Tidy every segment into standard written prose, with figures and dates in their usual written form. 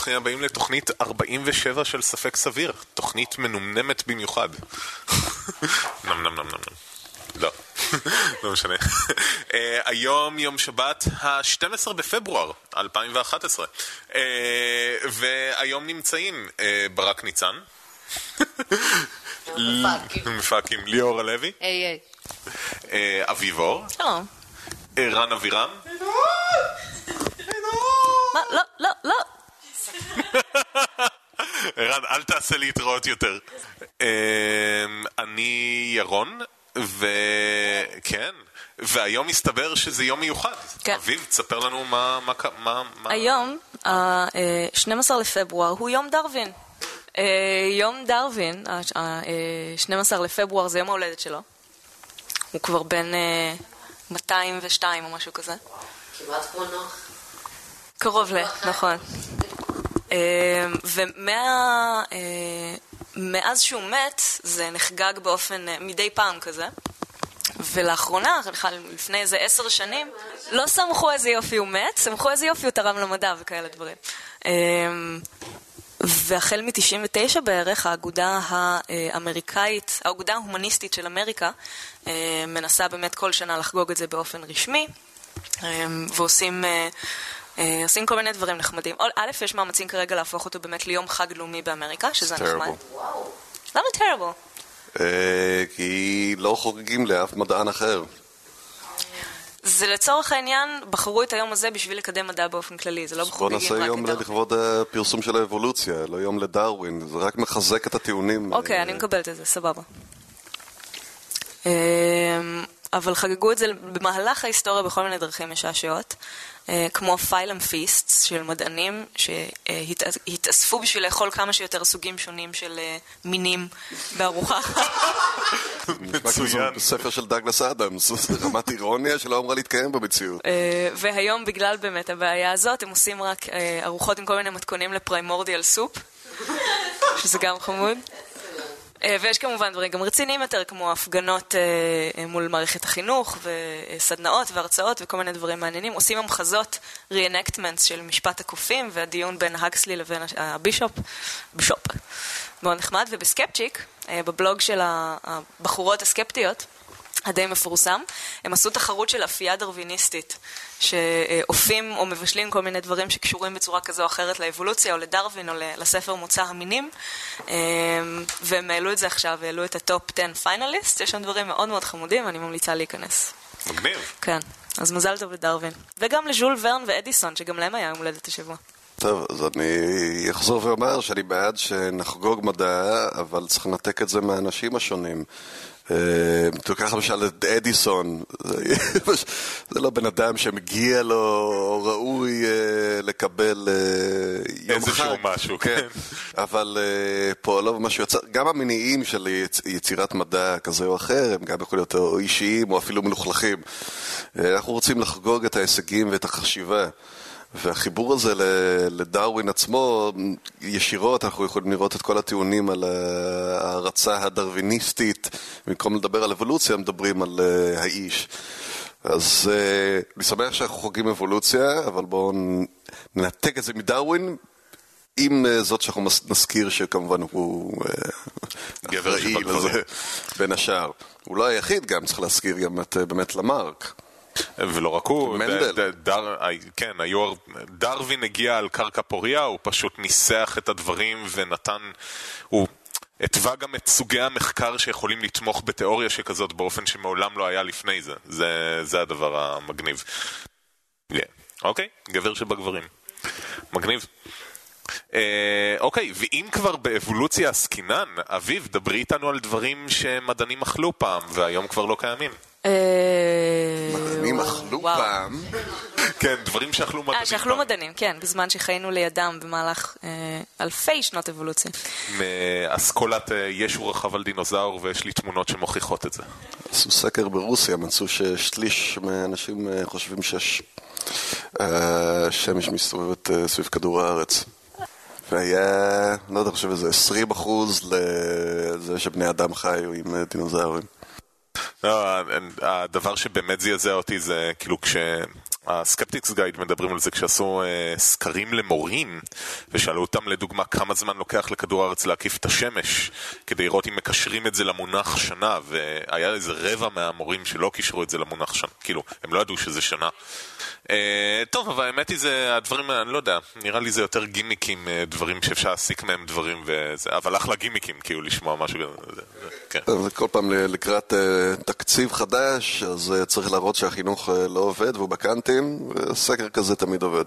ברוכים הבאים לתוכנית 47 של ספק סביר, תוכנית מנומנמת במיוחד. נם נם נם נם. לא, לא משנה. היום יום שבת ה-12 בפברואר 2011, והיום נמצאים ברק ניצן, מפקים ליאור הלוי, אביב אור, שלום, רן אבירם, מה? לא, לא, לא. רן, אל תעשה להתראות יותר. אני ירון, וכן, והיום מסתבר שזה יום מיוחד. כן. אביב, תספר לנו מה... היום, ה-12 לפברואר, הוא יום דרווין. יום דרווין, ה-12 לפברואר זה יום ההולדת שלו. הוא כבר בין 202 או משהו כזה. כמעט כמו נוח. קרוב נכון. ומאז שהוא מת, זה נחגג באופן מדי פעם כזה. ולאחרונה, לפני איזה 10 שנים, לא סמכו איזה יופי הוא מת, סמכו איזה יופי הוא תרם למדע וכאלה דברים. והחל מ-99 בערך, האגודה האמריקאית, האגודה ההומניסטית של אמריקה, מנסה באמת כל שנה לחגוג את זה באופן רשמי, ועושים כל מיני דברים נחמדים. א', יש מאמצים כרגע להפוך אותו באמת ליום חג לאומי באמריקה, שזה נחמד. למה terrible? כי לא חוגגים לאף מדען אחר. זה לצורך העניין, בחרו את היום הזה בשביל לקדם מדע באופן כללי, זה לא בחוגגים רק את בוא נעשה יום לכבוד הפרסום של האבולוציה, לא יום לדרווין, זה רק מחזק את הטיעונים. אוקיי, אני מקבלת את זה, סבבה. אבל חגגו את זה במהלך ההיסטוריה בכל מיני דרכים משעשעות, כמו פיילם פיסטס של מדענים שהתאספו בשביל לאכול כמה שיותר סוגים שונים של מינים בארוחה. מצוין. ספר של דאגלס אדמס, רמת אירוניה שלא אמורה להתקיים במציאות. והיום בגלל באמת הבעיה הזאת, הם עושים רק ארוחות עם כל מיני מתכונים לפריימורדיאל סופ, שזה גם חמוד. ויש כמובן דברים גם רציניים יותר, כמו הפגנות מול מערכת החינוך, וסדנאות והרצאות וכל מיני דברים מעניינים. עושים המחזות re-enactments של משפט הקופים, והדיון בין הקסלי לבין הבישופ, מאוד נחמד. ובסקפצ'יק, בבלוג של הבחורות הסקפטיות, הדי מפורסם, הם עשו תחרות של אפייה דרוויניסטית, שאופים או מבשלים כל מיני דברים שקשורים בצורה כזו או אחרת לאבולוציה או לדרווין או לספר מוצא המינים, והם העלו את זה עכשיו, העלו את הטופ 10 פיינליסט, יש שם דברים מאוד מאוד חמודים, אני ממליצה להיכנס. מגניב. כן, אז מזל טוב לדרווין. וגם לז'ול ורן ואדיסון, שגם להם היה יום הולדת השבוע. טוב, אז אני אחזור ואומר שאני בעד שנחגוג מדע, אבל צריך לנתק את זה מהאנשים השונים. תוקח למשל את אדיסון, זה לא בן אדם שמגיע לו או ראוי לקבל יום חג. איזשהו משהו, כן. אבל פה לא משהו יוצר, גם המניעים של יצירת מדע כזה או אחר, הם גם יכולים להיות או אישיים או אפילו מלוכלכים. אנחנו רוצים לחגוג את ההישגים ואת החשיבה. והחיבור הזה לדרווין עצמו, ישירות אנחנו יכולים לראות את כל הטיעונים על ההרצה הדרוויניסטית, במקום לדבר על אבולוציה, מדברים על האיש. אז אני שמח שאנחנו חוגגים אבולוציה, אבל בואו ננתק את זה מדרווין, עם זאת שאנחנו נזכיר שכמובן הוא אחראי לזה בין השאר. הוא לא היחיד, גם צריך להזכיר גם את באמת למרק. ולא רק הוא, כן, דרווין הגיע על קרקע פוריה, הוא פשוט ניסח את הדברים ונתן, הוא התווה גם את סוגי המחקר שיכולים לתמוך בתיאוריה שכזאת באופן שמעולם לא היה לפני זה. זה הדבר המגניב. אוקיי, גבר שבגברים. מגניב. אוקיי, ואם כבר באבולוציה עסקינן, אביב, דברי איתנו על דברים שמדענים אכלו פעם והיום כבר לא קיימים. מדענים אכלו פעם? כן, דברים שאכלו מדענים. שאכלו מדענים, כן, בזמן שחיינו לידם במהלך אלפי שנות אבולוציה. מאסכולת ישו רכב על דינוזאור, ויש לי תמונות שמוכיחות את זה. עשו סקר ברוסיה, מצאו ששליש מהאנשים חושבים שמש מסתובבת סביב כדור הארץ. והיה, לא יודע, חושב איזה 20% לזה שבני אדם חיו עם דינוזאורים. הדבר שבאמת זעזע אותי זה כאילו הסקפטיקס גייד מדברים על זה כשעשו סקרים למורים, ושאלו אותם לדוגמה כמה זמן לוקח לכדור הארץ להקיף את השמש, כדי לראות אם מקשרים את זה למונח שנה, והיה איזה רבע מהמורים שלא קישרו את זה למונח שנה, כאילו, הם לא ידעו שזה שנה. טוב, אבל האמת היא זה, הדברים, אני לא יודע, נראה לי זה יותר גימיקים, דברים שאפשר להסיק מהם דברים, אבל אחלה גימיקים, כאילו, לשמוע משהו כזה. כן. כל פעם לקראת תקציב חדש, אז צריך להראות שהחינוך לא עובד, והוא בקנטים, וסקר כזה תמיד עובד.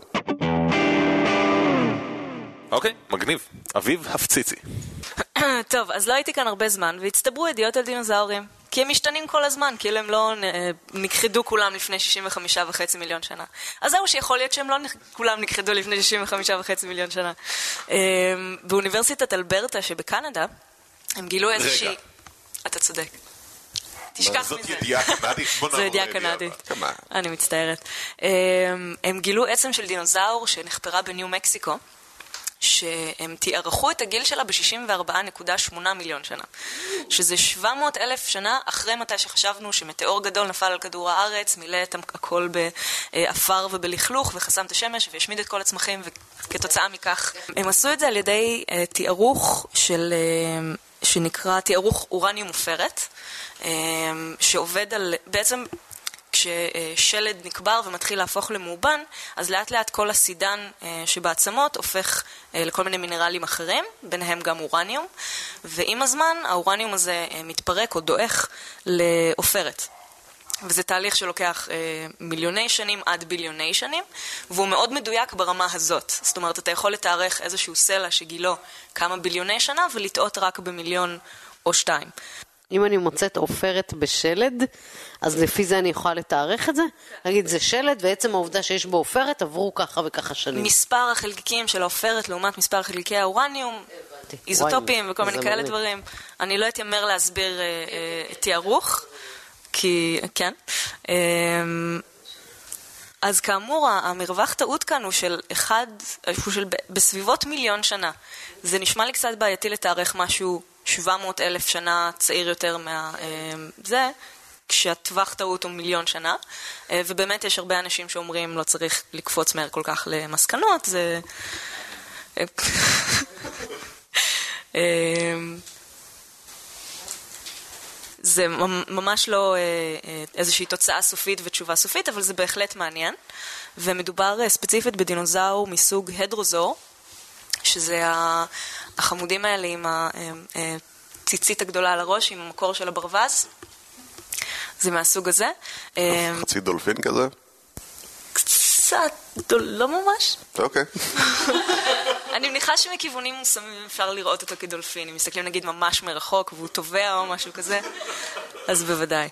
אוקיי, מגניב. אביב הפציצי. טוב, אז לא הייתי כאן הרבה זמן, והצטברו ידיעות על דינוזאורים. כי הם משתנים כל הזמן, כאילו הם לא נכחדו כולם לפני 65.5 מיליון שנה. אז זהו שיכול להיות שהם לא כולם נכחדו לפני 65.5 מיליון שנה. באוניברסיטת אלברטה שבקנדה, הם גילו איזושהי... רגע. אתה צודק. תשכח מזה. זאת ידיעה קנדית? זו ידיעה קנדית. אני מצטערת. הם גילו עצם של דינוזאור שנחפרה בניו מקסיקו, שהם תיארכו את הגיל שלה ב-64.8 מיליון שנה. שזה 700,000 שנה אחרי מתי שחשבנו שמטאור גדול נפל על כדור הארץ, מילא את הכל באפר ובלכלוך וחסם את השמש והשמיד את כל הצמחים, וכתוצאה מכך הם עשו את זה על ידי תיארוך שנקרא תיארוך אורניום מופרת, שעובד על בעצם כששלד נקבר ומתחיל להפוך למאובן, אז לאט לאט כל הסידן שבעצמות הופך לכל מיני מינרלים אחרים, ביניהם גם אורניום, ועם הזמן האורניום הזה מתפרק או דועך לעופרת. וזה תהליך שלוקח מיליוני שנים עד ביליוני שנים, והוא מאוד מדויק ברמה הזאת. זאת אומרת, אתה יכול לתארך איזשהו סלע שגילו כמה ביליוני שנה ולטעות רק במיליון או 2. אם אני מוצאת עופרת בשלד, אז לפי זה אני יכולה לתארך את זה? נגיד, זה שלד, ועצם העובדה שיש בו עופרת, עברו ככה וככה שנים. מספר החלקיקים של העופרת לעומת מספר חלקיקי האורניום, איזוטופים וכל מיני כאלה דברים. אני לא אתיימר להסביר תיארוך, כי כן. אז כאמור, המרווח טעות כאן הוא של בסביבות מיליון שנה. זה נשמע לי קצת בעייתי לתארך משהו 700,000 שנה צעיר יותר זה, כשהטווח טעות הוא מיליון שנה, ובאמת יש הרבה אנשים שאומרים לא צריך לקפוץ מהר כל כך למסקנות, זה... זה ממש לא איזושהי תוצאה סופית ותשובה סופית, אבל זה בהחלט מעניין, ומדובר ספציפית בדינוזאור מסוג הדרוזור, שזה החמודים האלה עם הציצית הגדולה על הראש, עם המקור של הברווז. זה מהסוג הזה. חצי דולפין כזה? קצת, לא ממש. אוקיי. אני מניחה שמכיוונים מוסמים אפשר לראות אותו כדולפין. אם מסתכלים נגיד ממש מרחוק והוא טובע או משהו כזה, אז בוודאי.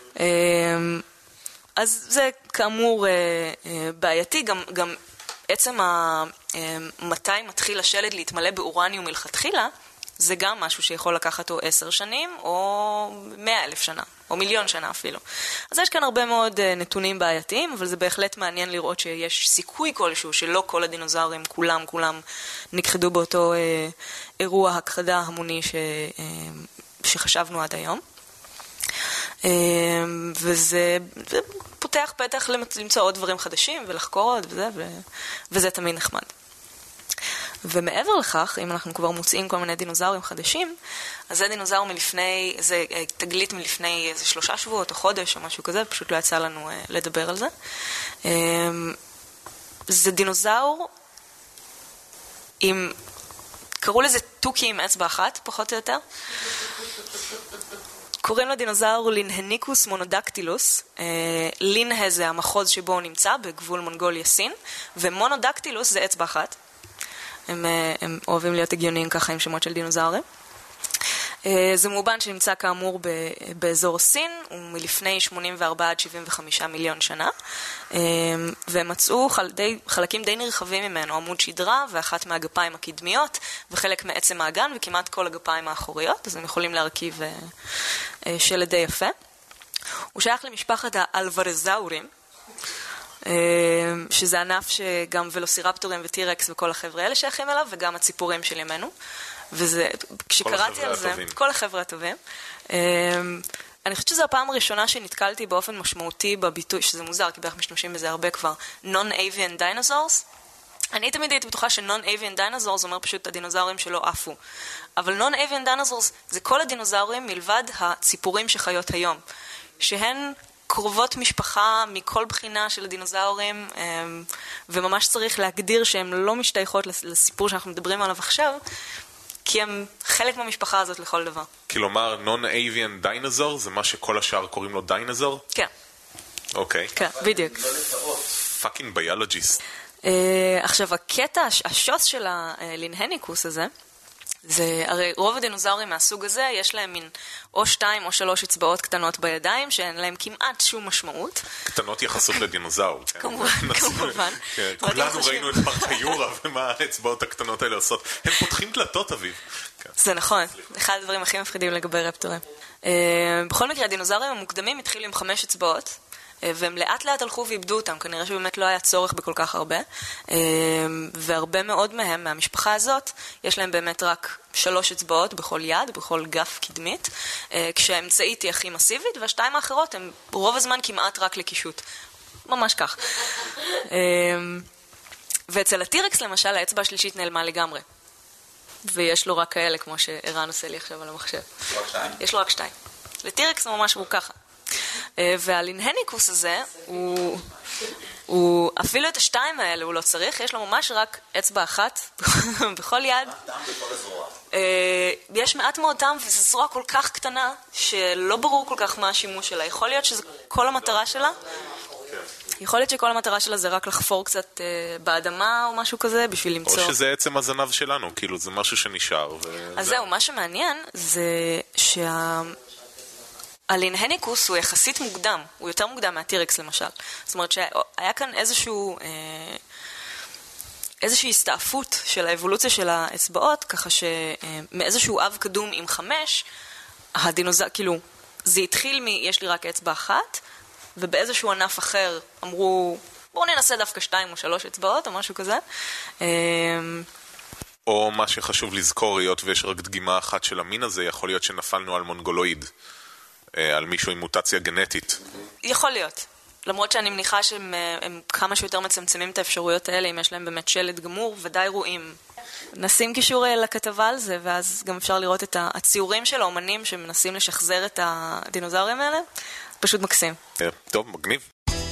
אז זה כאמור בעייתי, גם עצם מתי מתחיל השלד להתמלא באורניום מלכתחילה, זה גם משהו שיכול לקחת או 10 שנים, או 100,000 שנה, או מיליון שנה אפילו. אז יש כאן הרבה מאוד נתונים בעייתיים, אבל זה בהחלט מעניין לראות שיש סיכוי כלשהו שלא כל הדינוזאורים, כולם נכחדו באותו אירוע הכחדה המוני שחשבנו עד היום. וזה פותח פתח למצוא עוד דברים חדשים ולחקור עוד וזה תמיד נחמד. ומעבר לכך, אם אנחנו כבר מוצאים כל מיני דינוזאורים חדשים, אז זה דינוזאור מלפני, זה תגלית מלפני איזה 3 שבועות או חודש או משהו כזה, פשוט לא יצא לנו לדבר על זה. זה דינוזאור עם, קראו לזה טוקי עם אצבע אחת, פחות או יותר. קוראים לו דינוזאור לינהניקוס מונודקטילוס. לינהה זה המחוז שבו הוא נמצא, בגבול מונגוליה סין, ומונודקטילוס זה אצבע אחת. הם אוהבים להיות הגיוניים ככה עם שמות של דינוזאורים. זה מאובן שנמצא כאמור באזור סין, הוא מלפני 84 עד 75 מיליון שנה, והם מצאו חלקים די נרחבים ממנו, עמוד שדרה ואחת מהגפיים הקדמיות, וחלק מעצם האגן וכמעט כל הגפיים האחוריות, אז הם יכולים להרכיב שלד די יפה. הוא שייך למשפחת האלוורזאורים, שזה ענף שגם ולוסירפטורים וטירקס וכל החבר'ה האלה שייכים אליו, וגם הציפורים של ימינו. וזה, כשקראתי על זה, כל החבר'ה הטובים, אני חושבת שזו הפעם הראשונה שנתקלתי באופן משמעותי בביטוי, שזה מוזר, כי בערך משתמשים בזה הרבה כבר, Non-Avian Dinosaurs. אני תמיד הייתי בטוחה ש-Non-Avian Dinosaurs אומר פשוט הדינוזאורים שלא עפו. אבל Non-Avian Dinosaurs זה כל הדינוזאורים מלבד הציפורים שחיות היום, שהן קרובות משפחה מכל בחינה של הדינוזאורים, וממש צריך להגדיר שהן לא משתייכות לסיפור שאנחנו מדברים עליו עכשיו, כי הם חלק מהמשפחה הזאת לכל דבר. כלומר, Non-Avian Dinosaur זה מה שכל השאר קוראים לו דיינזור? כן. אוקיי. כן, בדיוק. פאקינג ביולוג'יסט. עכשיו, הקטע, השוס של הלינהניקוס הזה, זה, הרי רוב הדינוזאורים מהסוג הזה, יש להם מין או 2 או 3 אצבעות קטנות בידיים, שאין להם כמעט שום משמעות. קטנות יחסות לדינוזאור. כמובן, כמובן. כולנו ראינו את פרקיורה ומה האצבעות הקטנות האלה עושות. הם פותחים דלתות, אביב. זה נכון, אחד הדברים הכי מפחידים לגבי רפטורים. בכל מקרה, הדינוזאורים המוקדמים התחילו עם 5 אצבעות, והם לאט לאט הלכו ואיבדו אותם, כנראה שבאמת לא היה צורך בכל כך הרבה, והרבה מאוד מהם, מהמשפחה הזאת, יש להם באמת רק 3 אצבעות בכל יד, בכל גף קדמית, כשהאמצעית היא הכי מסיבית, והשתיים האחרות הן רוב הזמן כמעט רק לקישוט. ממש כך. ואצל הטירקס למשל, האצבע השלישית נעלמה לגמרי. ויש לו רק כאלה, כמו שערן עושה לי עכשיו על המחשב. יש לו רק 2. לטירקס ממש הוא ככה. והלינהניקוס הזה, הוא אפילו את השתיים האלה הוא לא צריך, יש לו ממש רק אצבע אחת בכל יד. יש מעט מאוד טעם, וזו זרוע כל כך קטנה, שלא ברור כל כך מה השימוש שלה. יכול להיות שזה כל המטרה שלה? יכול להיות שכל המטרה שלה זה רק לחפור קצת באדמה או משהו כזה, בשביל למצוא... או שזה עצם הזנב שלנו, כאילו זה משהו שנשאר. אז זהו, מה שמעניין זה הלינהניקוס הוא יחסית מוקדם, הוא יותר מוקדם מהטירקס למשל. זאת אומרת שהיה כאן איזושהי הסתעפות של האבולוציה של האצבעות, ככה שמאיזשהו אב קדום עם 5, הדינוזאור, כאילו, זה התחיל יש לי רק אצבע אחת, ובאיזשהו ענף אחר אמרו, בואו ננסה דווקא 2 או 3 אצבעות או משהו כזה. או מה שחשוב לזכור, היות ויש רק דגימה אחת של המין הזה, יכול להיות שנפלנו על מונגולואיד. על מישהו עם מוטציה גנטית. יכול להיות. למרות שאני מניחה שהם כמה שיותר מצמצמים את האפשרויות האלה, אם יש להם באמת שלד גמור, ודאי רואים. נשים קישור לכתבה על זה, ואז גם אפשר לראות את הציורים של האומנים שמנסים לשחזר את הדינוזאורים האלה. פשוט מקסים. טוב, מגניב.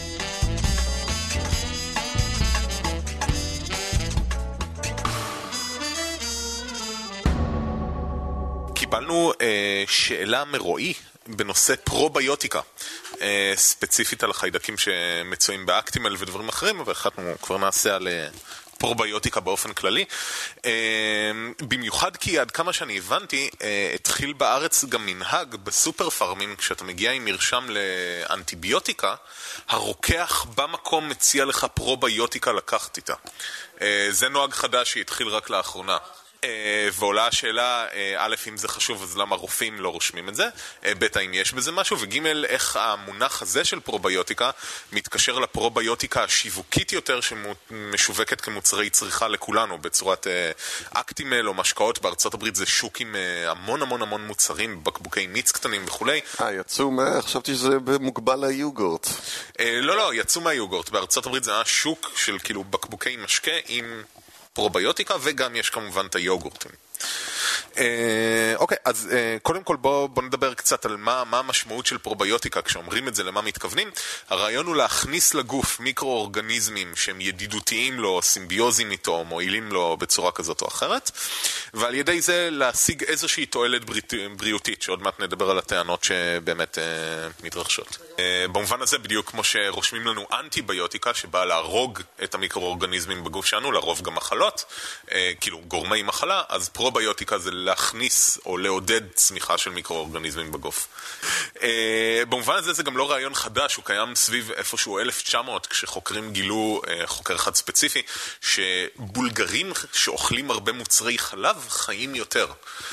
קיבלנו שאלה מרועי בנושא פרוביוטיקה, ספציפית על החיידקים שמצויים באקטימל ודברים אחרים, אבל אנחנו כבר נעשה על פרוביוטיקה באופן כללי. במיוחד כי עד כמה שאני הבנתי, התחיל בארץ גם מנהג בסופר פארמים, כשאתה מגיע עם מרשם לאנטיביוטיקה, הרוקח במקום מציע לך פרוביוטיקה לקחת איתה. זה נוהג חדש שהתחיל רק לאחרונה. ועולה השאלה, א', אם זה חשוב, אז למה רופאים לא רושמים את זה? ב', האם יש בזה משהו? וג', איך המונח הזה של פרוביוטיקה מתקשר לפרוביוטיקה השיווקית יותר שמשווקת כמוצרי צריכה לכולנו, בצורת אקטימל או משקאות. בארצות הברית זה שוק עם המון המון המון מוצרים, בקבוקי מיץ קטנים וכולי. יצאו חשבתי שזה מוגבל ליוגורט. לא, יצאו מהיוגורט. בארצות הברית זה היה שוק של כאילו בקבוקי משקה עם פרוביוטיקה, וגם יש כמובן את היוגורטים. אוקיי, אז קודם כל בוא נדבר קצת על מה המשמעות של פרוביוטיקה. כשאומרים את זה, למה מתכוונים? הרעיון הוא להכניס לגוף מיקרואורגניזמים שהם ידידותיים לו, סימביוזים איתו, מועילים לו בצורה כזאת או אחרת, ועל ידי זה להשיג איזושהי תועלת בריאותית, שעוד מעט נדבר על הטענות שבאמת מתרחשות. במובן הזה, בדיוק כמו שרושמים לנו אנטיביוטיקה, שבאה להרוג את המיקרואורגניזמים בגוף שלנו, לרוב גם מחלות, כאילו גורמי מחלה, אז פרוביוטיקה זה להכניס או לעודד צמיחה של מיקרואורגניזמים בגוף. במובן הזה זה גם לא רעיון חדש, הוא קיים סביב איפשהו 1900, כשחוקרים גילו, חוקר אחד ספציפי, שבולגרים שאוכלים הרבה מוצרי חלב חיים יותר.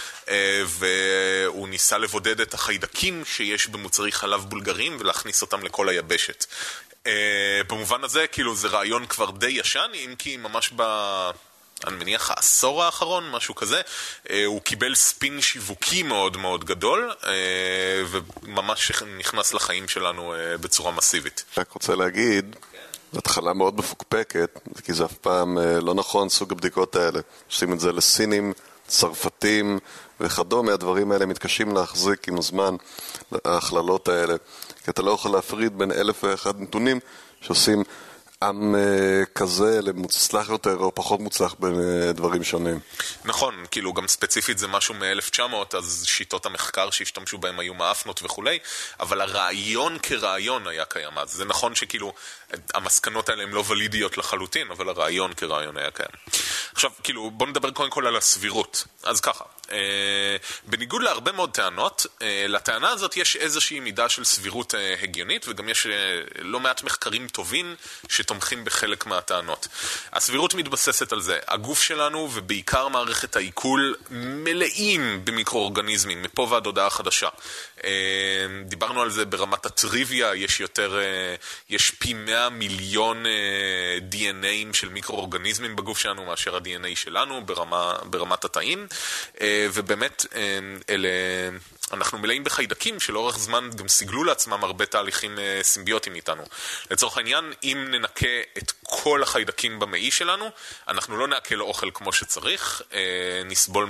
והוא ניסה לבודד את החיידקים שיש במוצרי חלב בולגרים ולהכניס אותם לכל היבשת. במובן הזה, כאילו, זה רעיון כבר די ישן, אם כי ממש אני מניח העשור האחרון, משהו כזה, הוא קיבל ספין שיווקי מאוד מאוד גדול, וממש נכנס לחיים שלנו בצורה מסיבית. רק רוצה להגיד, זו התחלה מאוד מפוקפקת, כי זה אף פעם לא נכון סוג הבדיקות האלה. עושים את זה לסינים, צרפתים וכדומה, הדברים האלה מתקשים להחזיק עם הזמן, ההכללות האלה, כי אתה לא יכול להפריד בין 1001 נתונים שעושים עם כזה למוצלח יותר או פחות מוצלח בין דברים שונים. נכון, כאילו גם ספציפית זה משהו מ-1900, אז שיטות המחקר שהשתמשו בהם היו מאפנות וכולי, אבל הרעיון כרעיון היה קיים אז. זה נכון שכאילו המסקנות האלה הן לא ולידיות לחלוטין, אבל הרעיון כרעיון היה קיים. עכשיו, כאילו, בוא נדבר קודם כל על הסבירות. אז ככה, בניגוד להרבה מאוד טענות, לטענה הזאת יש איזושהי מידה של סבירות הגיונית, וגם יש לא מעט מחקרים טובים שתומכים בחלק מהטענות. הסבירות מתבססת על זה. הגוף שלנו ובעיקר מערכת העיכול מלאים במיקרואורגניזמים, מפה ועד הודעה חדשה. דיברנו על זה ברמת הטריוויה, יש פי 100 מיליון DNAים של מיקרואורגניזמים בגוף שלנו מאשר ה-DNA שלנו ברמת התאים, ובאמת אנחנו מלאים בחיידקים שלאורך זמן גם סיגלו לעצמם הרבה תהליכים סימביוטיים איתנו. לצורך העניין, אם ננקה את כל החיידקים במעי שלנו, אנחנו לא נעכל אוכל כמו שצריך, נסבול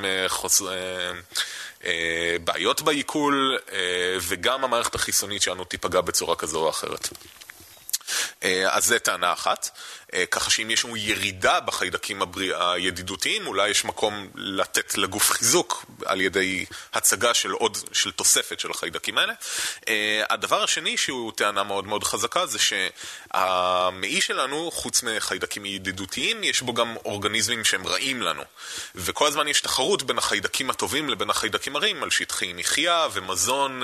בעיות בעיכול, וגם המערכת החיסונית שלנו תיפגע בצורה כזו או אחרת. אז זה טענה אחת, ככה שאם יש לנו ירידה בחיידקים הידידותיים, אולי יש מקום לתת לגוף חיזוק על ידי הצגה של תוספת של החיידקים האלה. הדבר השני שהוא טענה מאוד מאוד חזקה זה שהמעי שלנו, חוץ מחיידקים ידידותיים, יש בו גם אורגניזמים שהם רעים לנו. וכל הזמן יש תחרות בין החיידקים הטובים לבין החיידקים הרעים על שטחי מחיה ומזון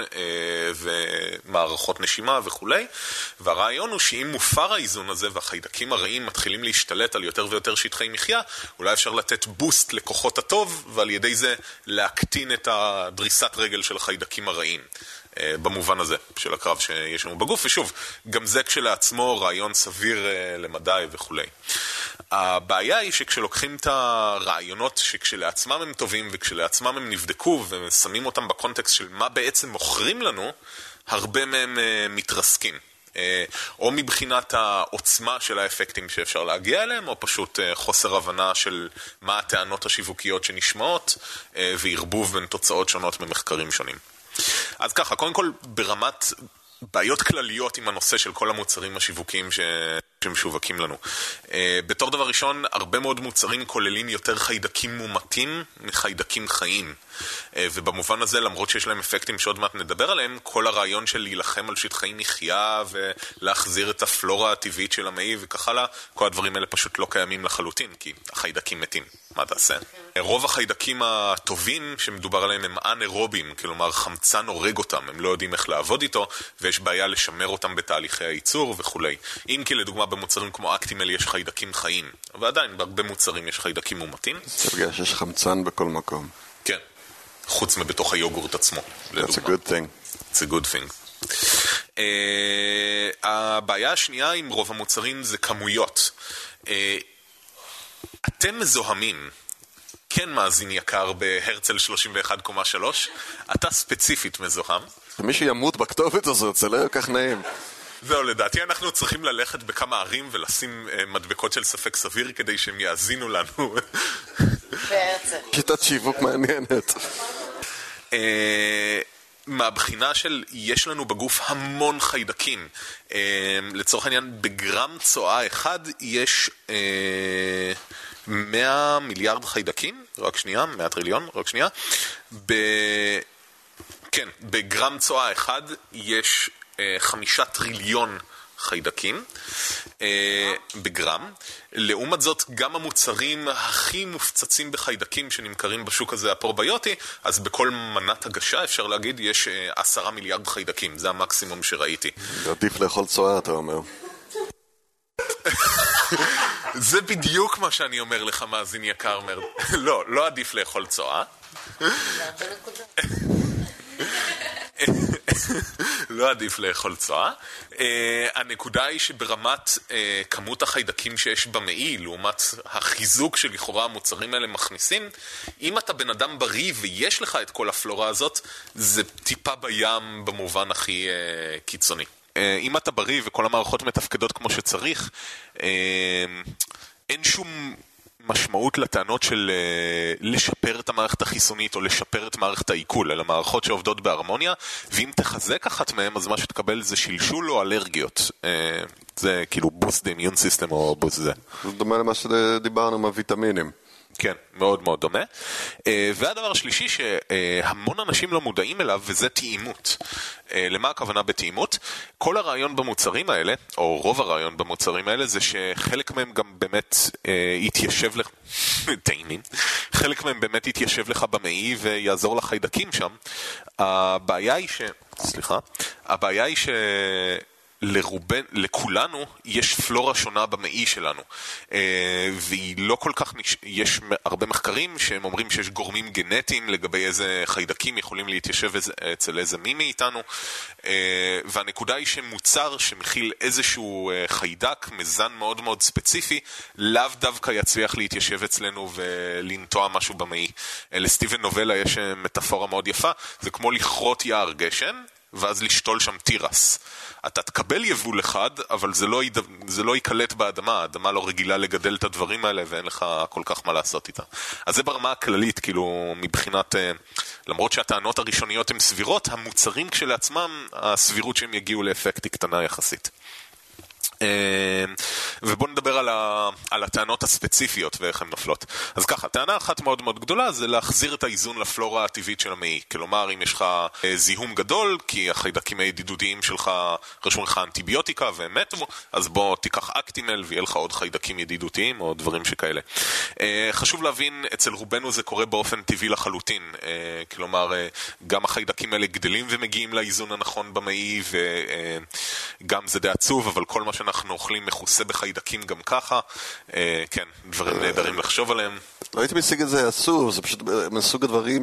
ומערכות נשימה וכו'. והרעיון הוא שאם מופר האיזון הזה והחיידקים הרעים מתחילים להשתלט על יותר ויותר שטחי מחיה, אולי אפשר לתת בוסט לכוחות הטוב, ועל ידי זה להקטין את הדריסת רגל של החיידקים הרעים, במובן הזה של הקרב שיש לנו בגוף. ושוב, גם זה כשלעצמו רעיון סביר למדי וכו'. הבעיה היא שכשלוקחים את הרעיונות שכשלעצמם הם טובים וכשלעצמם הם נבדקו ושמים אותם בקונטקסט של מה בעצם מוכרים לנו, הרבה מהם מתרסקים. או מבחינת העוצמה של האפקטים שאפשר להגיע אליהם, או פשוט חוסר הבנה של מה הטענות השיווקיות שנשמעות, וערבוב בין תוצאות שונות ממחקרים שונים. אז ככה, קודם כל, ברמת בעיות כלליות עם הנושא של כל המוצרים השיווקיים שמשווקים לנו. בתור דבר ראשון, הרבה מאוד מוצרים כוללים יותר חיידקים מומתים מחיידקים חיים. ובמובן הזה, למרות שיש להם אפקטים שעוד מעט נדבר עליהם, כל הרעיון של להילחם על שטחי מחיה ולהחזיר את הפלורה הטבעית של המעי וכך הלאה, כל הדברים האלה פשוט לא קיימים לחלוטין, כי החיידקים מתים. מה תעשה? רוב החיידקים הטובים שמדובר עליהם הם אנאירובים, כלומר חמצן הורג אותם, הם לא יודעים איך לעבוד איתו, ויש בעיה לשמר אותם בתהליכי הייצור וכו'. אם כי לדוגמה במוצרים כמו אקטימל יש חיידקים חיים, ועדיין בהרבה מוצרים יש חיידקים מומתים. זה בגלל שיש חמצן בכל מקום. כן, חוץ מבתוך היוגורט עצמו. That's a good thing. It's a good thing. הבעיה השנייה עם רוב המוצרים זה כמויות. אתם מזוהמים, כן מאזין יקר בהרצל 31.3, אתה ספציפית מזוהם. מישהו ימות בכתובת הזאת, זה לא יהיה כך נעים. זהו, לדעתי אנחנו צריכים ללכת בכמה ערים ולשים מדבקות של ספק סביר כדי שהם יאזינו לנו. בהרצל. שיטת שיווק מעניינת. מהבחינה של יש לנו בגוף המון חיידקים. לצורך העניין, בגרם צואה אחד יש 100 מיליארד חיידקים, רק שנייה, 100 טריליון, רק שנייה. כן, בגרם צואה אחד יש 5 טריליון חיידקים בגרם. לעומת זאת, גם המוצרים הכי מופצצים בחיידקים שנמכרים בשוק הזה הפרוביוטי, אז בכל מנת הגשה אפשר להגיד יש 10 מיליארד חיידקים, זה המקסימום שראיתי. עדיף לאכול צואה, אתה אומר. זה בדיוק מה שאני אומר לך, מאזין יקר. לא, לא עדיף לאכול צואה. לא עדיף לאכול צואה. הנקודה היא שברמת כמות החיידקים שיש במעי, לעומת החיזוק שלכאורה המוצרים האלה מכניסים, אם אתה בן אדם בריא ויש לך את כל הפלורה הזאת, זה טיפה בים במובן הכי קיצוני. אם אתה בריא וכל המערכות מתפקדות כמו שצריך, אין שום משמעות לטענות של לשפר את המערכת החיסונית או לשפר את מערכת העיכול, אלא מערכות שעובדות בהרמוניה, ואם תחזק אחת מהם, אז מה שתקבל זה שלשול או אלרגיות. זה כאילו בוסט אימיון סיסטם או בוסט זה. זה דומה למה שדיברנו עם הוויטמינים. כן, מאוד מאוד דומה. והדבר השלישי שהמון אנשים לא מודעים אליו, וזה טעימות. למה הכוונה בטעימות? כל הרעיון במוצרים האלה, או רוב הרעיון במוצרים האלה, זה שחלק מהם גם באמת יתיישב לך, טעימים, חלק מהם באמת יתיישב לך במעי ויעזור לחיידקים שם. הבעיה היא לכולנו יש פלורה שונה במעי שלנו, והיא לא כל כך, יש הרבה מחקרים שהם אומרים שיש גורמים גנטיים לגבי איזה חיידקים יכולים להתיישב אצל איזה מי מאיתנו, והנקודה היא שמוצר שמכיל איזשהו חיידק, מזן מאוד מאוד ספציפי, לאו דווקא יצליח להתיישב אצלנו ולנטוע משהו במעי. לסטיבן נובלה יש מטאפורה מאוד יפה, זה כמו לכרות יער גשם, ואז לשתול שם תירס. אתה תקבל יבול אחד, אבל זה לא יקלט באדמה, האדמה לא רגילה לגדל את הדברים האלה, ואין לך כל כך מה לעשות איתה. אז זה ברמה הכללית, כאילו, מבחינת, למרות שהטענות הראשוניות הן סבירות, המוצרים כשלעצמם, הסבירות שהם יגיעו לאפקט היא קטנה יחסית. ובואו נדבר על הטענות הספציפיות ואיך הן נופלות. אז ככה, טענה אחת מאוד מאוד גדולה זה להחזיר את האיזון לפלורה הטבעית של המעי. כלומר, אם יש לך זיהום גדול, כי החיידקים הידידותיים שלך רשמו לך אנטיביוטיקה והם מתו, אז בוא תיקח אקטימל ויהיה לך עוד חיידקים ידידותיים או דברים שכאלה. חשוב להבין, אצל רובנו זה קורה באופן טבעי לחלוטין. כלומר, גם החיידקים האלה גדלים ומגיעים לאיזון הנכון במעי, וגם זה די עצוב, אבל כל מה שאנחנו אוכלים מכוסה בחיידקים גם ככה. כן, דברים נהדרים לחשוב עליהם. לא הייתי משיג את זה אסור, זה פשוט מסוג הדברים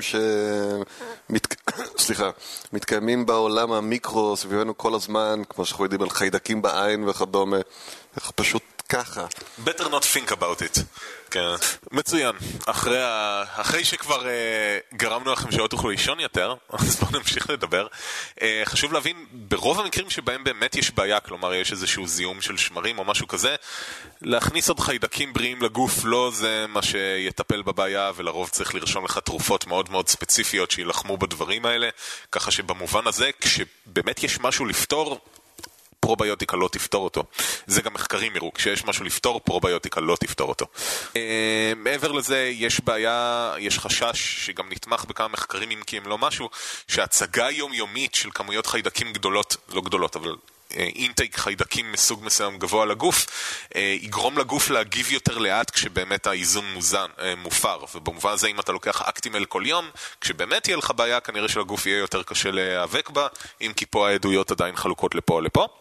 מתקיימים בעולם המיקרו סביבנו כל הזמן, כמו שאנחנו יודעים על חיידקים בעין וכדומה, פשוט ככה. Better not think about it. כן, מצוין. אחרי שכבר גרמנו לכם שלא תוכלו לישון יותר, אז בואו נמשיך לדבר. חשוב להבין, ברוב המקרים שבהם באמת יש בעיה, כלומר יש איזשהו זיהום של שמרים או משהו כזה, להכניס עוד חיידקים בריאים לגוף לא זה מה שיטפל בבעיה, ולרוב צריך לרשום לך תרופות מאוד מאוד ספציפיות שילחמו בדברים האלה, ככה שבמובן הזה, כשבאמת יש משהו לפתור, פרוביוטיקה לא תפתור אותו. זה גם מחקרים יראו, כשיש משהו לפתור, פרוביוטיקה לא תפתור אותו. מעבר לזה, יש בעיה, יש חשש שגם נתמך בכמה מחקרים, אם כי הם לא משהו, שהצגה יומיומית של כמויות חיידקים גדולות, לא גדולות, אבל אינטייק חיידקים מסוג מסוים גבוה לגוף, יגרום לגוף להגיב יותר לאט כשבאמת האיזון מופר, ובמובן הזה אם אתה לוקח אקטימל כל יום, כשבאמת יהיה לך בעיה, כנראה שלגוף יהיה יותר קשה להיאבק בה, אם כי פה העדויות עדיין חלוקות לפה או לפה.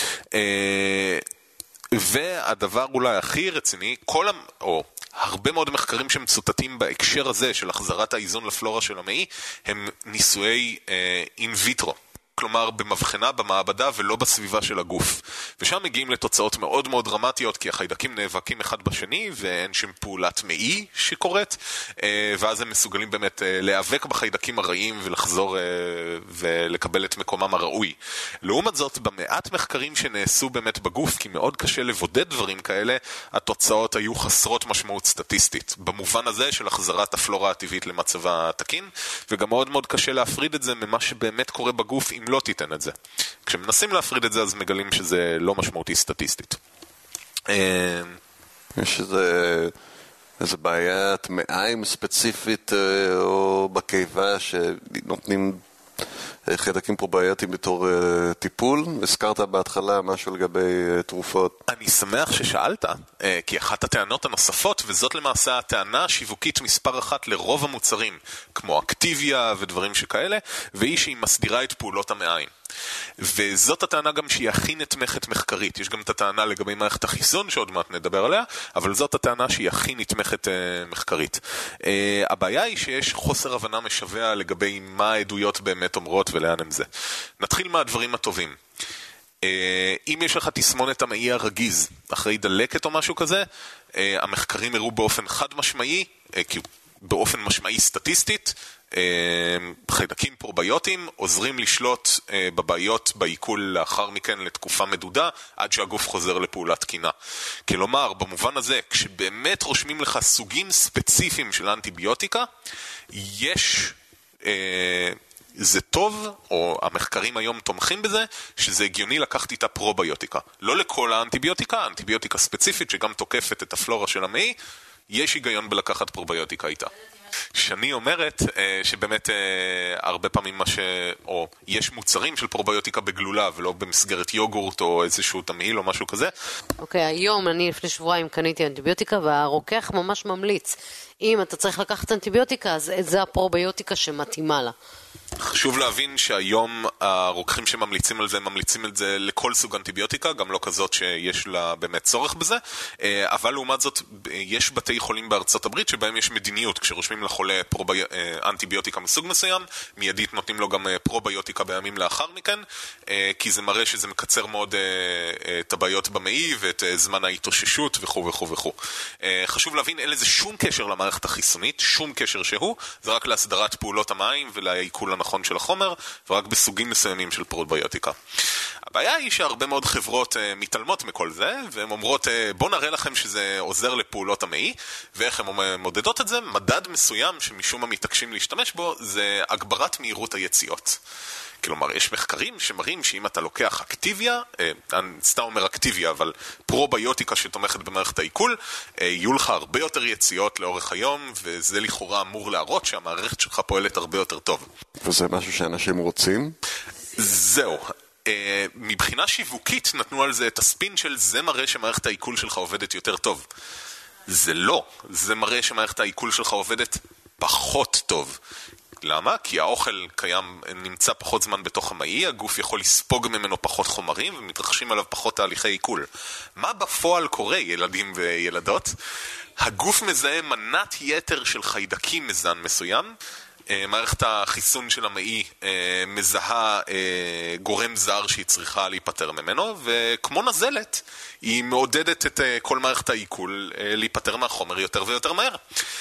והדבר אולי הכי רציני, או הרבה מאוד מחקרים שמצוטטים בהקשר הזה של החזרת האיזון לפלורה של המעי, הם ניסויי אין ויטרו. כלומר במבחנה במעבדה ולא בסביבה של הגוף. ושם מגיעים לתוצאות מאוד מאוד דרמטיות, כי החיידקים נאבקים אחד בשני, ואין שם פעולת מעי שקורית, ואז הם מסוגלים באמת להיאבק בחיידקים הרעים ולחזור ולקבל את מקומם הראוי. לעומת זאת, במעט מחקרים שנעשו באמת בגוף, כי מאוד קשה לבודד דברים כאלה, התוצאות היו חסרות משמעות סטטיסטית. במובן הזה של החזרת הפלורה הטבעית למצבה התקין, וגם מאוד מאוד קשה להפריד את זה ממה שבאמת קורה בגוף אם לא תיתן את זה. כשמנסים להפריד את זה, אז מגלים שזה לא משמעותי סטטיסטית. יש איזה בעיית מעיים ספציפית או בקיבה שנותנים חיידקים פרוביוטיים בתור טיפול. הזכרת בהתחלה משהו לגבי תרופות. אני שמח ששאלת, כי אחת הטענות הנוספות, וזאת למעשה הטענה השיווקית מספר אחת לרוב המוצרים, כמו אקטיביה ודברים שכאלה, והיא שהיא מסדירה את פעולות המעיים. וזאת הטענה גם שהיא הכי נתמכת מחקרית. יש גם את הטענה לגבי מערכת החיסון, שעוד מעט נדבר עליה, אבל זאת הטענה שהיא הכי נתמכת מחקרית. הבעיה היא שיש חוסר הבנה משווע לגבי מה העדויות באמת אומרות ולאן הם זה. נתחיל מהדברים הטובים. אם יש לך תסמונת המעי הרגיז אחרי דלקת או משהו כזה, המחקרים הראו באופן חד משמעי, באופן משמעי סטטיסטית, חיידקים פרוביוטיים עוזרים לשלוט בבעיות בעיכול לאחר מכן לתקופה מדודה עד שהגוף חוזר לפעולת תקינה. כלומר, במובן הזה, כשבאמת רושמים לך סוגים ספציפיים של אנטיביוטיקה, זה טוב, או המחקרים היום תומכים בזה, שזה הגיוני לקחת איתה פרוביוטיקה. לא לכל האנטיביוטיקה, אנטיביוטיקה ספציפית שגם תוקפת את הפלורה של המעי, יש היגיון בלקחת פרוביוטיקה איתה. שאני אומרת שבאמת הרבה פעמים או יש מוצרים של פרוביוטיקה בגלולה ולא במסגרת יוגורט או איזשהו תמהיל או משהו כזה. אוקיי, היום אני לפני שבועיים קניתי אנטיביוטיקה והרוקח ממש ממליץ. אם אתה צריך לקחת אנטיביוטיקה, אז זה הפרוביוטיקה שמתאימה לה. חשוב להבין שהיום הרוקחים שממליצים על זה, ממליצים על זה לכל סוג אנטיביוטיקה, גם לא כזאת שיש לה באמת צורך בזה, אבל לעומת זאת יש בתי חולים בארצות הברית שבהם יש מדיניות, כשרושמים לחולה אנטיביוטיקה מסוג מסוים, מיידית נותנים לו גם פרוביוטיקה בימים לאחר מכן, כי זה מראה שזה מקצר מאוד את הבעיות במעי ואת זמן ההתאוששות וכו' וכו' וכו'. חשוב להבין, אין לזה שום קשר למערכת החיסונית, שום קשר שהוא, זה רק להסדרת פעולות המים ולעיכול הנכון של החומר, ורק בסוגים מסוימים של פרוביוטיקה. הבעיה היא שהרבה מאוד חברות מתעלמות מכל זה, והן אומרות, בוא נראה לכם שזה עוזר לפעולות המעי, ואיך הן מודדות את זה? מדד מסוים שמשום מה מתעקשים להשתמש בו, זה הגברת מהירות היציאות. כלומר, יש מחקרים שמראים שאם אתה לוקח אקטיביה, אני סתם אומר אקטיביה, אבל פרוביוטיקה שתומכת במערכת העיכול, יהיו לך הרבה יותר יציאות לאורך היום, וזה לכאורה אמור להראות שהמערכת שלך פועלת הרבה יותר טוב. וזה משהו שאנשים רוצים? זהו. מבחינה שיווקית נתנו על זה את הספין של זה מראה שמערכת העיכול שלך עובדת יותר טוב. זה לא. זה מראה שמערכת העיכול שלך עובדת פחות טוב. למה? כי האוכל נמצא פחות זמן בתוך המעי, הגוף יכול לספוג ממנו פחות חומרים ומתרחשים עליו פחות תהליכי עיכול. מה בפועל קורה, ילדים וילדות? הגוף מזהה מנת יתר של חיידקים מזן מסוים, מערכת החיסון של המעי מזהה גורם זר שהיא צריכה להיפטר ממנו, וכמו נזלת, היא מעודדת את כל מערכת העיכול להיפטר מהחומר יותר ויותר מהר.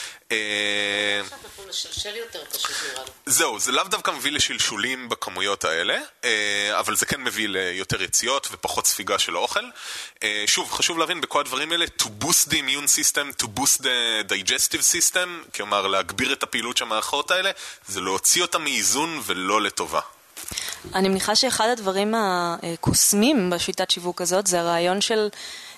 זהו, זה לאו דווקא מביא לשלשולים בכמויות האלה, אבל זה כן מביא ליותר יציאות ופחות ספיגה של האוכל. שוב, חשוב להבין בכל הדברים האלה, to boost the immune system, to boost the digestive system, כלומר להגביר את הפעילות של המערכות האלה, זה להוציא אותם מאיזון ולא לטובה. אני מניחה שאחד הדברים הקוסמים בשיטת שיווק הזאת זה הרעיון של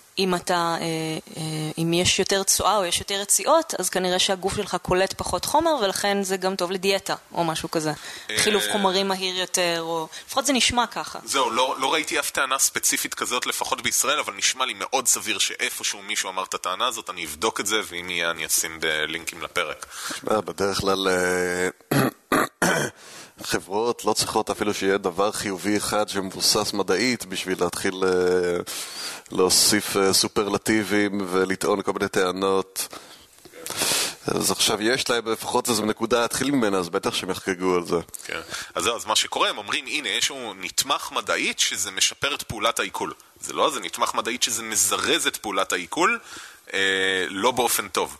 אם יש יותר צועה או יש יותר יציאות, אז כנראה שהגוף שלך קולט פחות חומר, ולכן זה גם טוב לדיאטה, או משהו כזה. חילוף חומרים מהיר יותר, או לפחות זה נשמע ככה. זהו, לא ראיתי אף טענה ספציפית כזאת, לפחות בישראל, אבל נשמע לי מאוד סביר שאיפשהו מישהו אמר את הטענה הזאת, אני אבדוק את זה, ואם יהיה אני אשים בלינקים לפרק. בדרך כלל חברות לא צריכות אפילו שיהיה דבר חיובי אחד שמבוסס מדעית בשביל להתחיל להוסיף סופרלטיבים ולטעון כל מיני טענות. אז עכשיו יש להם לפחות איזו נקודה להתחיל ממנה, אז בטח שהם יחגגו על זה. כן. אז מה שקורה, הם אומרים, הנה, יש לנו נתמך מדעית שזה משפר את פעולת העיכול. זה לא, זה נתמך מדעית שזה מזרז את פעולת העיכול, לא באופן טוב.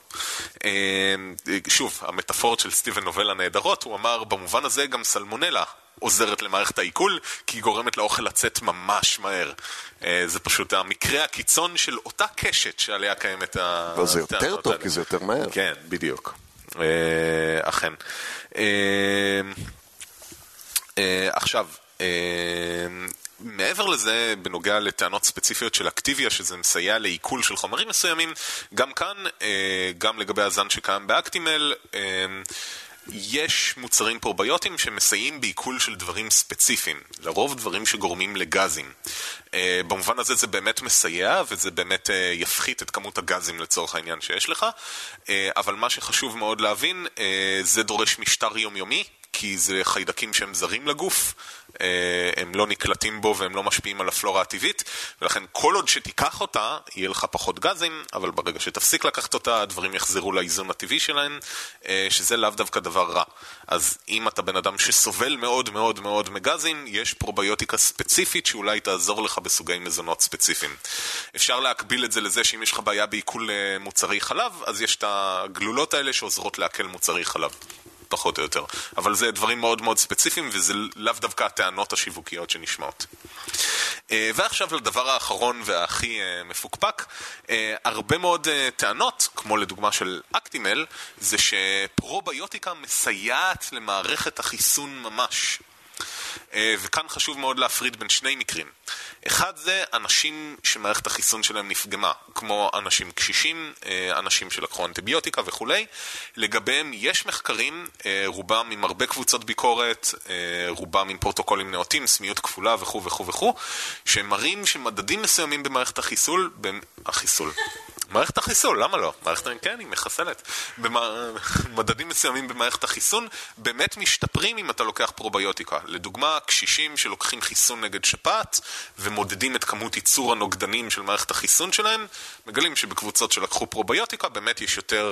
שוב, המטאפורות של סטיבן נובל הנהדרות, הוא אמר, במובן הזה גם סלמונלה עוזרת למערכת העיכול, כי היא גורמת לאוכל לצאת ממש מהר. זה פשוט המקרה הקיצון של אותה קשת שעליה קיימת אבל זה יותר טוב, כי זה יותר מהר. כן, בדיוק. אכן. עכשיו, מעבר לזה, בנוגע לטענות ספציפיות של אקטיביה, שזה מסייע לעיכול של חומרים מסוימים, גם כאן, גם לגבי הזן שקיים באקטימל, יש מוצרים פרוביוטיים שמסייעים בעיכול של דברים ספציפיים, לרוב דברים שגורמים לגזים. במובן הזה זה באמת מסייע, וזה באמת יפחית את כמות הגזים לצורך העניין שיש לך, אבל מה שחשוב מאוד להבין, זה דורש משטר יומיומי, כי זה חיידקים שהם זרים לגוף, הם לא נקלטים בו והם לא משפיעים על הפלורה הטבעית, ולכן כל עוד שתיקח אותה, יהיה לך פחות גזים, אבל ברגע שתפסיק לקחת אותה, הדברים יחזרו לאיזון הטבעי שלהם, שזה לאו דווקא דבר רע. אז אם אתה בן אדם שסובל מאוד מאוד מאוד מגזים, יש פרוביוטיקה ספציפית שאולי תעזור לך בסוגי מזונות ספציפיים. אפשר להקביל את זה לזה שאם יש לך בעיה בעיכול מוצרי חלב, אז יש את הגלולות האלה שעוזרות להקל מוצרי חלב. פחות או יותר. אבל זה דברים מאוד מאוד ספציפיים, וזה לאו דווקא הטענות השיווקיות שנשמעות. ועכשיו לדבר האחרון והכי מפוקפק, הרבה מאוד טענות, כמו לדוגמה של אקטימל, זה שפרוביוטיקה מסייעת למערכת החיסון ממש. וכאן חשוב מאוד להפריד בין שני מקרים. אחד זה אנשים שמערכת החיסון שלהם נפגמה, כמו אנשים קשישים, אנשים שלקחו אנטיביוטיקה וכולי. לגביהם יש מחקרים, רובם עם הרבה קבוצות ביקורת, רובם עם פרוטוקולים נאותים, סמיות כפולה וכו' וכו' וכו', שמראים שמדדים מסוימים במערכת החיסול, מערכת החיסול, למה לא? כן, היא מחסלת. מדדים מסוימים במערכת החיסון באמת משתפרים אם אתה לוקח פרוביוטיקה. לדוגמה, קשישים שלוקחים חיסון נגד שפעת ומודדים את כמות ייצור הנוגדנים של מערכת החיסון שלהם, מגלים שבקבוצות שלקחו פרוביוטיקה באמת יש יותר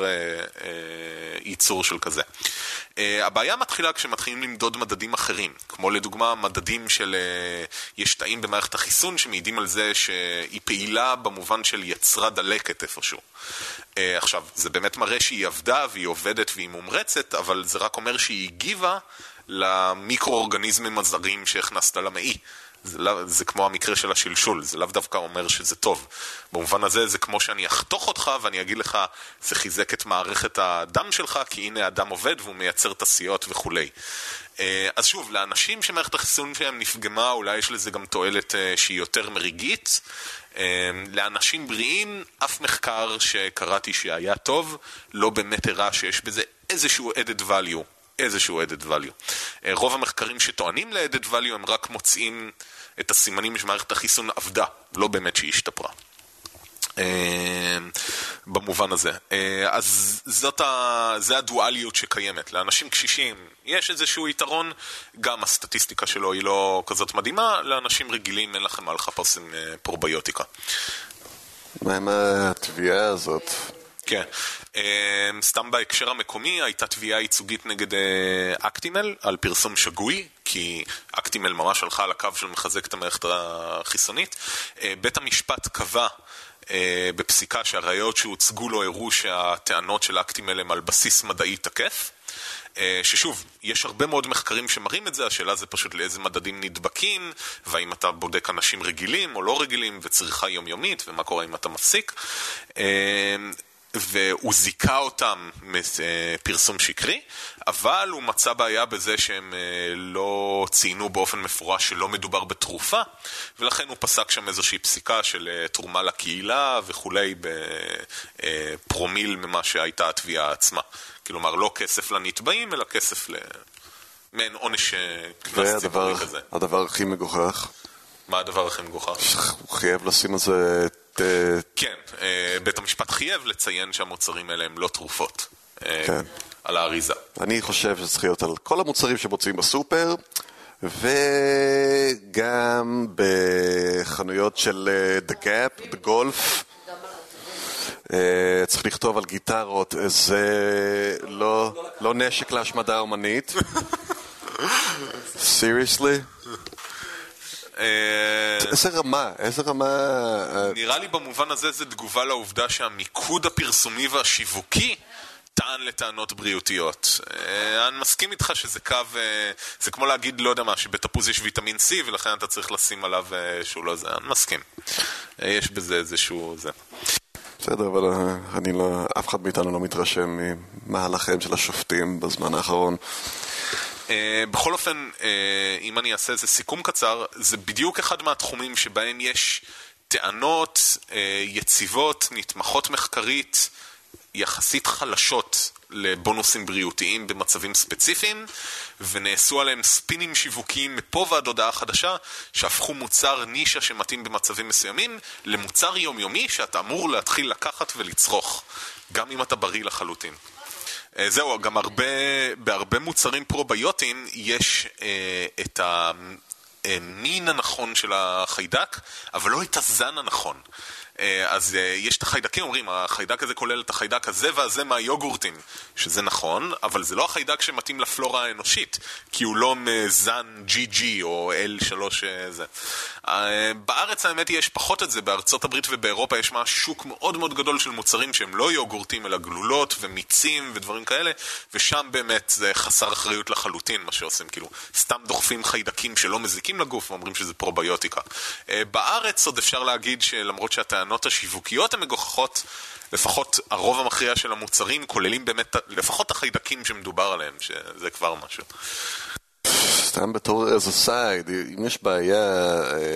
ייצור של כזה. הבעיה מתחילה כשמתחילים למדוד מדדים אחרים, כמו לדוגמה מדדים של יש תאים במערכת החיסון שמעידים על זה שהיא פעילה במובן של יצרה דלקת איפשהו. עכשיו, זה באמת מראה שהיא עבדה והיא עובדת והיא מומרצת, אבל זה רק אומר שהיא הגיבה למיקרואורגניזמים הזרים שהכנסת למעי. זה כמו המקרה של השלשול, זה לאו דווקא אומר שזה טוב. במובן הזה זה כמו שאני אחתוך אותך ואני אגיד לך, זה חיזק את מערכת הדם שלך, כי הנה האדם עובד והוא מייצר תעשיות וכולי. אז שוב, לאנשים שמערכת החיסון שלהם נפגמה, אולי יש לזה גם תועלת שהיא יותר מריגית. לאנשים בריאים, אף מחקר שקראתי שהיה טוב, לא באמת הראה שיש בזה איזשהו added value. רוב המחקרים שטוענים ל-added value הם רק מוצאים את הסימנים שמערכת החיסון עבדה, לא באמת שהיא השתפרה. במובן הזה. אז זה הדואליות שקיימת. לאנשים קשישים יש איזשהו יתרון, גם הסטטיסטיקה שלו היא לא כזאת מדהימה, לאנשים רגילים אין לכם מה לחפש עם פרוביוטיקה. מה עם התביעה הזאת? כן. סתם בהקשר המקומי הייתה תביעה ייצוגית נגד אקטימל על פרסום שגוי, כי אקטימל ממש הלכה על הקו של מחזק את המערכת החיסונית. בית המשפט קבע בפסיקה שהראיות שהוצגו לו הראו שהטענות של אקטימל הם על בסיס מדעי תקף, ששוב, יש הרבה מאוד מחקרים שמראים את זה, השאלה זה פשוט לאיזה מדדים נדבקים, והאם אתה בודק אנשים רגילים או לא רגילים, וצריכה יומיומית, ומה קורה אם אתה מפסיק. והוא זיקה אותם מפרסום שקרי, אבל הוא מצא בעיה בזה שהם לא ציינו באופן מפורש שלא מדובר בתרופה, ולכן הוא פסק שם איזושהי פסיקה של תרומה לקהילה וכולי בפרומיל ממה שהייתה התביעה עצמה. כלומר, לא כסף לנתבעים, אלא כסף מעין עונש קנס ציבורי כזה. והדבר הכי מגוחך? מה הדבר הכי מגוחך? הוא חייב לשים על זה... כן, בית המשפט חייב לציין שהמוצרים האלה הם לא תרופות. כן. על האריזה. אני חושב שזה צריך להיות על כל המוצרים שמוצאים בסופר, וגם בחנויות של The Gap, The Golf. צריך לכתוב על גיטרות, זה לא נשק להשמדה אומנית. Seriously? איזה רמה... נראה לי במובן הזה זה תגובה לעובדה שהמיקוד הפרסומי והשיווקי טען לטענות בריאותיות. אני מסכים איתך שזה קו, זה כמו להגיד, לא יודע מה, שבתפוז יש ויטמין C ולכן אתה צריך לשים עליו שהוא לא זה, אני מסכים. יש בזה איזשהו זה. בסדר, אבל אף אחד מאיתנו לא מתרשם ממהלכיהם של השופטים בזמן האחרון. בכל אופן, אם אני אעשה איזה סיכום קצר, זה בדיוק אחד מהתחומים שבהם יש טענות יציבות, נתמכות מחקרית, יחסית חלשות לבונוסים בריאותיים במצבים ספציפיים, ונעשו עליהם ספינים שיווקיים מפה ועד הודעה חדשה, שהפכו מוצר נישה שמתאים במצבים מסוימים, למוצר יומיומי שאתה אמור להתחיל לקחת ולצרוך, גם אם אתה בריא לחלוטין. זהו, גם בהרבה מוצרים פרוביוטיים יש את המין הנכון של החיידק, אבל לא את הזן הנכון. אז יש את החיידקים, אומרים, החיידק הזה כולל את החיידק הזה והזה מהיוגורטים, שזה נכון, אבל זה לא החיידק שמתאים לפלורה האנושית, כי הוא לא מזן GG או L3 זה. בארץ האמת יש פחות את זה, בארצות הברית ובאירופה יש שוק מאוד מאוד גדול של מוצרים שהם לא יוגורטים, אלא גלולות ומיצים ודברים כאלה, ושם באמת זה חסר אחריות לחלוטין מה שעושים, כאילו סתם דוחפים חיידקים שלא מזיקים לגוף ואומרים שזה פרוביוטיקה. בארץ עוד אפשר להגיד שלמרות שהטענות השיווקיות הן מגוחכות, לפחות הרוב המכריע של המוצרים כוללים באמת לפחות החיידקים שמדובר עליהם, שזה כבר משהו. סתם בתור איזה סייד, אם יש בעיה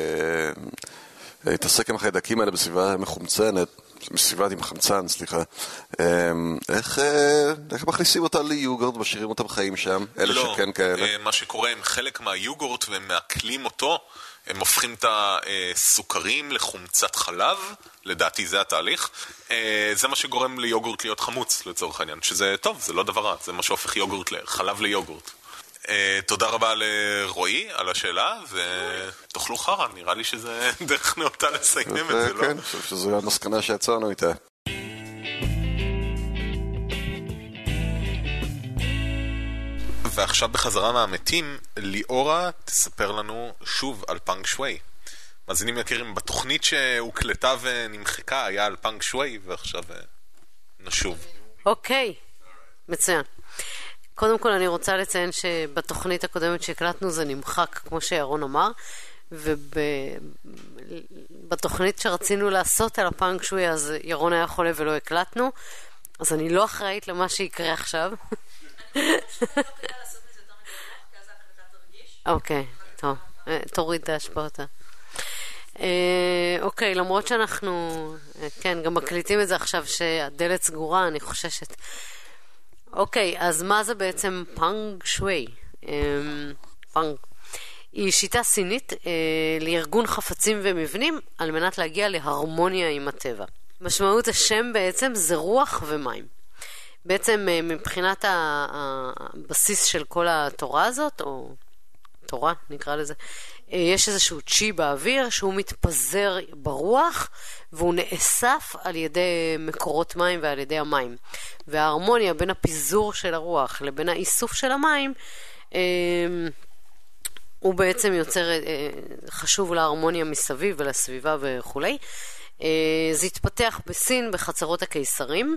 להתעסק עם החיידקים האלה בסביבה מחומצנת, בסביבה עם חמצן, סליחה, איך מכניסים אותה ליוגורט, משאירים אותם חיים שם, אלה שכן כאלה? מה שקורה, הם חלק מהיוגורט והם מעכלים אותו, הם הופכים את הסוכרים לחומצת חלב, לדעתי זה התהליך, זה מה שגורם ליוגורט להיות חמוץ לצורך העניין, שזה טוב, זה לא דבר רע, זה מה שהופך חלב ליוגורט. תודה רבה לרועי על השאלה, ותאכלו חרה, נראה לי שזה דרך נאותה לסיים את זה, לא? כן, אני חושב שזו המסקנה שיצאנו איתה. ועכשיו בחזרה מהמתים, ליאורה תספר לנו שוב על פאנג שווי. מאזינים יקרים, בתוכנית שהוקלטה ונמחקה היה על פאנג שווי, ועכשיו נשוב. אוקיי, מצוין. קודם כל אני רוצה לציין שבתוכנית הקודמת שהקלטנו זה נמחק, כמו שירון אמר, ובתוכנית שרצינו לעשות על הפאנג שווי, אז ירון היה חולה ולא הקלטנו, אז אני לא אחראית למה שיקרה עכשיו. אוקיי, טוב, תוריד את ההשפעות. אוקיי, למרות שאנחנו, כן, גם מקליטים את זה עכשיו שהדלת סגורה, אני חוששת. אוקיי, אז מה זה בעצם פאנג שווי? פאנג היא שיטה סינית לארגון חפצים ומבנים על מנת להגיע להרמוניה עם הטבע. משמעות השם בעצם זה רוח ומים. בעצם מבחינת הבסיס של כל התורה הזאת, או תורה נקרא לזה, יש איזשהו צ'י באוויר שהוא מתפזר ברוח והוא נאסף על ידי מקורות מים ועל ידי המים. וההרמוניה בין הפיזור של הרוח לבין האיסוף של המים הוא בעצם יוצר חשוב להרמוניה מסביב ולסביבה וכו'. זה התפתח בסין בחצרות הקיסרים,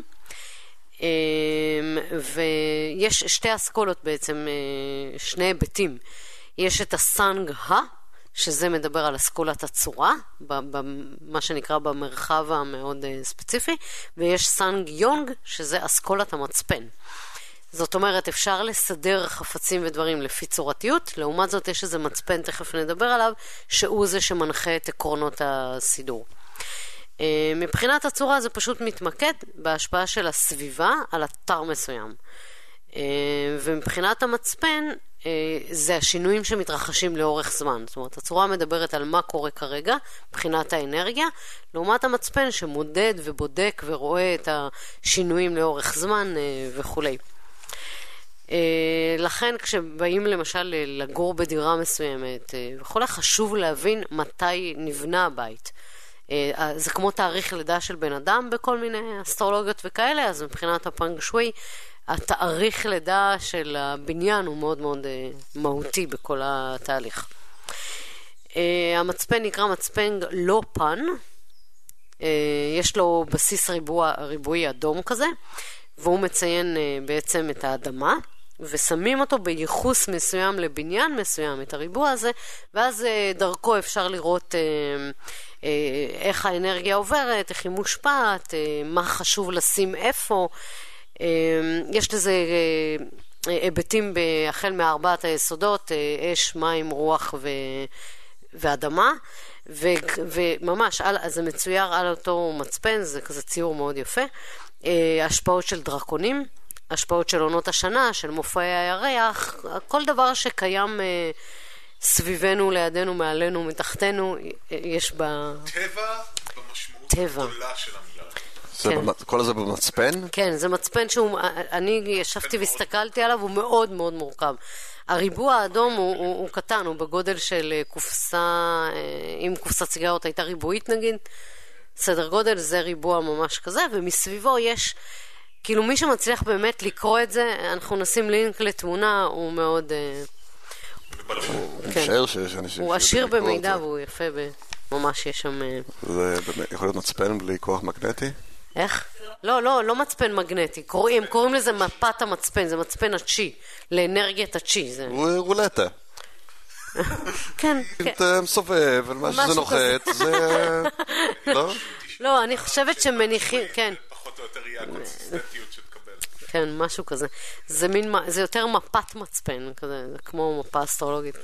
ויש שתי אסכולות בעצם, שני היבטים. יש את הסנג-ה, שזה מדבר על אסכולת הצורה, מה שנקרא במרחב המאוד ספציפי, ויש סנג-יונג, שזה אסכולת המצפן. זאת אומרת, אפשר לסדר חפצים ודברים לפי צורתיות, לעומת זאת יש איזה מצפן, תכף נדבר עליו, שהוא זה שמנחה את עקרונות הסידור. מבחינת הצורה זה פשוט מתמקד בהשפעה של הסביבה על אתר מסוים. ומבחינת המצפן זה השינויים שמתרחשים לאורך זמן. זאת אומרת, הצורה מדברת על מה קורה כרגע מבחינת האנרגיה, לעומת המצפן שמודד ובודק ורואה את השינויים לאורך זמן וכו'. לכן כשבאים למשל לגור בדירה מסוימת וכו', חשוב להבין מתי נבנה הבית. זה כמו תאריך לידה של בן אדם בכל מיני אסטרולוגיות וכאלה, אז מבחינת הפאנג שווי התאריך לידה של הבניין הוא מאוד מאוד מהותי בכל התהליך. המצפן נקרא מצפן לא פן, יש לו בסיס ריבועי אדום כזה, והוא מציין בעצם את האדמה, ושמים אותו בייחוס מסוים לבניין מסוים, את הריבוע הזה, ואז דרכו אפשר לראות איך האנרגיה עוברת, איך היא מושפעת, מה חשוב לשים איפה. יש לזה היבטים החל מארבעת היסודות, אש, מים, רוח ואדמה, וממש זה מצויר על אותו מצפן, זה כזה ציור מאוד יפה. השפעות של דרקונים, השפעות של עונות השנה, של מופעי הירח, כל דבר שקיים סביבנו, לידינו, מעלינו, מתחתנו, יש בה טבע במשמעות הגדולה של המילה. כל זה במצפן? כן, זה מצפן אני ישבתי והסתכלתי עליו, הוא מאוד מאוד מורכב. הריבוע האדום הוא קטן, הוא בגודל של קופסה, אם קופסת סיגרות הייתה ריבועית נגיד, סדר גודל, זה ריבוע ממש כזה, ומסביבו יש, כאילו מי שמצליח באמת לקרוא את זה, אנחנו נשים לינק לתמונה, הוא מאוד... הוא עשיר במידע והוא יפה, ממש יש שם... זה יכול להיות מצפן בלי כוח מגנטי? איך? לא מצפן מגנטי, קוראים לזה מפת המצפן, זה מצפן הצ'י, לאנרגיית הצ'י. רולטה. כן. אתה מסובב, על מה שזה נוחת, זה... לא? לא, אני חושבת שמניחים, כן. פחות או יותר יהיה הקונסיסטנטיות שתקבל. כן, משהו כזה. זה יותר מפת מצפן, כזה, זה כמו מפה אסטרולוגית.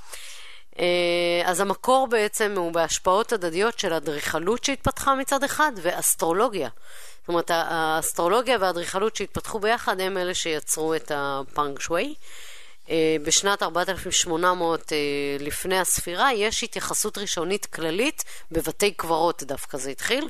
אז המקור בעצם הוא בהשפעות הדדיות של אדריכלות שהתפתחה מצד אחד, ואסטרולוגיה. זאת אומרת, האסטרולוגיה והאדריכלות שהתפתחו ביחד הם אלה שיצרו את הפאנג שווי. בשנת 4800 לפני הספירה יש התייחסות ראשונית כללית בבתי קברות, דווקא זה התחיל.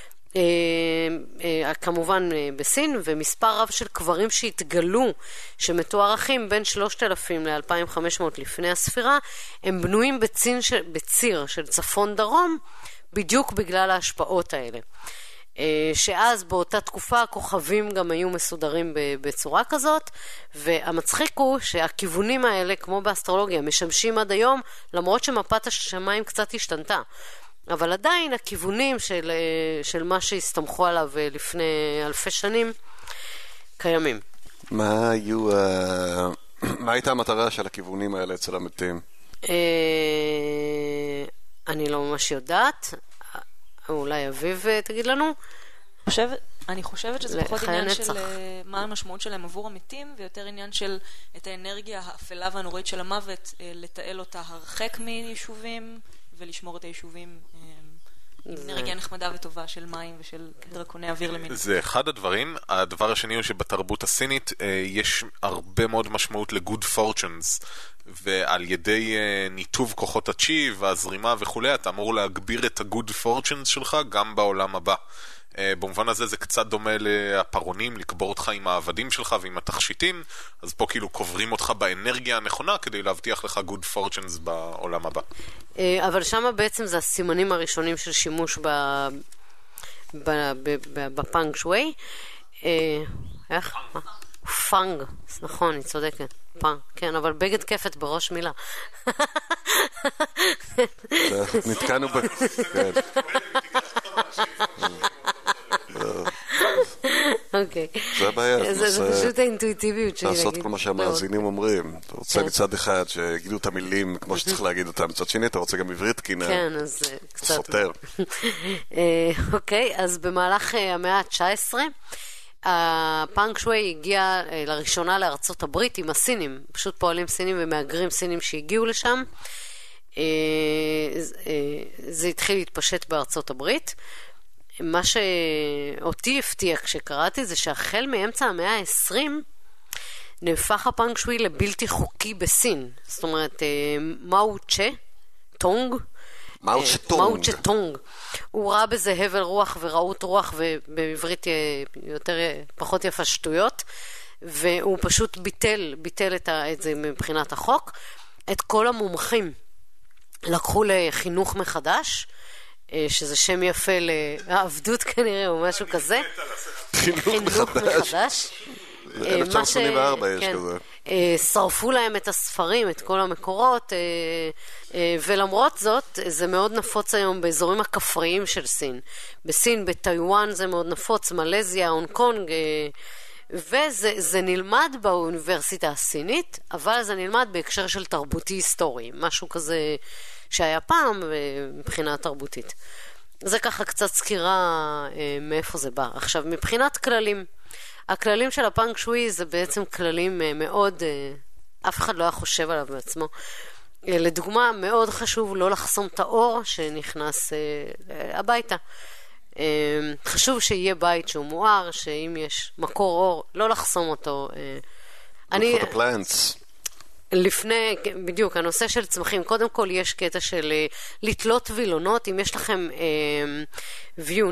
כמובן בסין, ומספר רב של קברים שהתגלו שמתוארכים בין 3,000 ל-2,500 לפני הספירה, הם בנויים בציר של צפון דרום בדיוק בגלל ההשפעות האלה, שאז באותה תקופה הכוכבים גם היו מסודרים בצורה כזאת, והמצחיק הוא שהכיוונים האלה כמו באסטרולוגיה משמשים עד היום, למרות שמפת השמיים קצת השתנתה, אבל עדיין הכיוונים של מה שהסתמכו עליו לפני אלפי שנים קיימים. מה הייתה המטרה של הכיוונים האלה אצל המתים? אני לא ממש יודעת, אולי אביב תגיד לנו. אני חושבת שזה פחות עניין של מה המשמעות שלהם עבור המתים, ויותר עניין של את האנרגיה האפלה והנוראית של המוות, לתעל אותה הרחק מיישובים ולשמור את היישובים עם אנרגיה נחמדה וטובה של מים ושל דרקוני אוויר למיניהם. זה אחד הדברים. הדבר השני הוא שבתרבות הסינית יש הרבה מאוד משמעות לגוד פורצ'נס, ועל ידי ניתוב כוחות הצ'י והזרימה וכולי, אתה אמור להגביר את הגוד פורצ'נס שלך גם בעולם הבא. במובן הזה זה קצת דומה לפרונים, לקבור אותך עם העבדים שלך ועם התכשיטים, אז פה כאילו קוברים אותך באנרגיה הנכונה כדי להבטיח לך good fortunes בעולם הבא. אבל שם בעצם זה הסימנים הראשונים של שימוש בפאנג שווי. איך? פאנג, נכון, היא צודקת. פאנג, כן, אבל בגד כפת בראש מילה. נתקענו כן. אוקיי. זה הבעיה. זה פשוט האינטואיטיביות שלי. לעשות כל מה שהמאזינים אומרים. אתה רוצה מצד אחד שיגידו את המילים כמו שצריך להגיד אותם, מצד שני אתה רוצה גם עברית תקינה. כן, אז קצת סותר. אוקיי, אז במהלך המאה ה-19 הפאנג שווי הגיע לראשונה לארצות הברית עם הסינים, פשוט פועלים סינים ומאגרים סינים שהגיעו לשם. זה התחיל להתפשט בארצות הברית. מה שאותי הפתיע כשקראתי זה שהחל מאמצע המאה ה-20 נהפך הפאנג שווי לבלתי חוקי בסין. זאת אומרת, מאו צ'ה טונג, הוא ראה בזה הבל רוח ורעות רוח, ובעברית יותר פחות יפה שטויות, והוא פשוט ביטל את זה מבחינת החוק. את כל המומחים לקחו לחינוך מחדש, שזה שם יפה לעבדות כנראה או משהו כזה. חינוך מחדש. 1984 יש כזה. שרפו להם את הספרים, את כל המקורות, ולמרות זאת זה מאוד נפוץ היום באזורים הכפריים של סין. בסין, בטיואן זה מאוד נפוץ, מלזיה, הונג קונג, וזה נלמד באוניברסיטה הסינית, אבל זה נלמד בהקשר של תרבותי היסטורי, משהו כזה שהיה פעם מבחינה תרבותית. זה ככה קצת סקירה מאיפה זה בא. עכשיו, מבחינת כללים, הכללים של הפאנג שווי זה בעצם כללים מאוד, אף אחד לא היה חושב עליו בעצמו. לדוגמה, מאוד חשוב לא לחסום את האור שנכנס הביתה. חשוב שיהיה בית שהוא מואר, שאם יש מקור אור, לא לחסום אותו. for the plants. לפני, בדיוק, הנושא של צמחים, קודם כל יש קטע של לתלות וילונות, אם יש לכם view,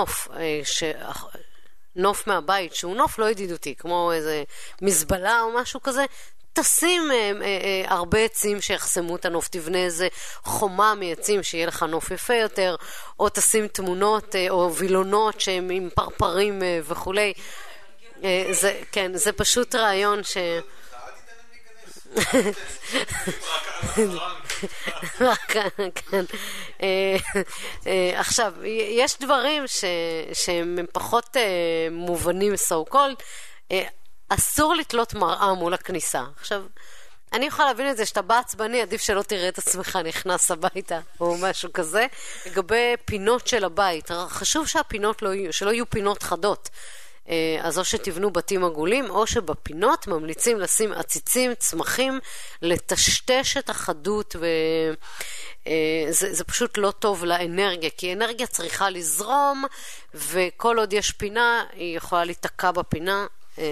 נוף מהבית, שהוא נוף לא ידידותי, כמו איזה מזבלה או משהו כזה, תשים הרבה עצים שיחסמו את הנוף, תבנה איזה חומה מעצים שיהיה לך נוף יפה יותר, או תשים תמונות או וילונות שהם עם פרפרים וכולי. כן, זה פשוט רעיון ש... כן. עכשיו, יש דברים שהם פחות מובנים so called, אסור לתלות מראה מול הכניסה. עכשיו, אני יכולה להבין את זה שאתה בא עצבני, עדיף שלא תראה את עצמך נכנס הביתה או משהו כזה. לגבי פינות של הבית, חשוב שהפינות שלא יהיו פינות חדות. אז או שתבנו בתים עגולים, או שבפינות ממליצים לשים עציצים, צמחים, לטשטש את החדות, וזה פשוט לא טוב לאנרגיה, כי אנרגיה צריכה לזרום, וכל עוד יש פינה, היא יכולה להתקע בפינה.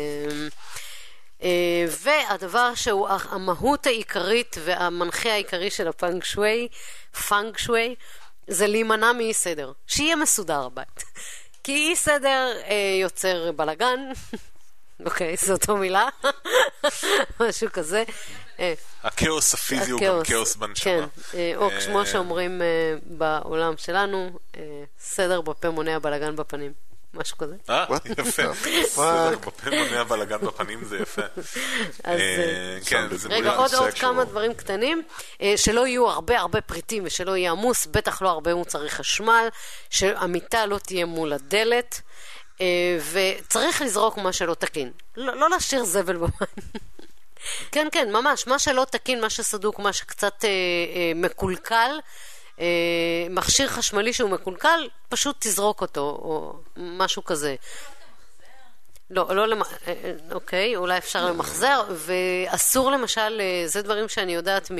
והדבר שהוא המהות העיקרית והמנחה העיקרי של הפאנג שווי, זה להימנע מאי סדר, שיהיה מסודר הבית. כי אי סדר יוצר בלגן, אוקיי, זו אותו מילה, משהו כזה. הכאוס הפיזי הוא גם כאוס בנשמה. כן, או כמו שאומרים בעולם שלנו, סדר בפה מונע בלגן בפנים. משהו כזה. יפה. סדר בפה מונע בלגן בפנים זה יפה. רגע, עוד כמה דברים קטנים, שלא יהיו הרבה פריטים ושלא יהיה עמוס, בטח לא הרבה מוצרי חשמל, שהמיטה לא תהיה מול הדלת, וצריך לזרוק מה שלא תקין. לא להשאיר זבל במים. כן, ממש, מה שלא תקין, מה שסדוק, מה שקצת מקולקל, מכשיר חשמלי שהוא מקולקל, פשוט תזרוק אותו, או משהו כזה. אוקיי, אולי אפשר למחזר, ואסור למשל, זה דברים שאני יודעת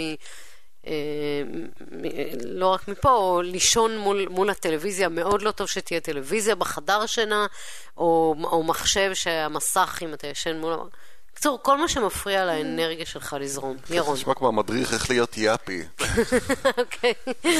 לא רק מפה, או לישון מול הטלוויזיה, מאוד לא טוב שתהיה טלוויזיה בחדר שינה, או מחשב שהמסך, אם אתה ישן מול... בקיצור, כל מה שמפריע לאנרגיה שלך לזרום. ירון. נשמע כמו המדריך איך להיות יאפי. אוקיי.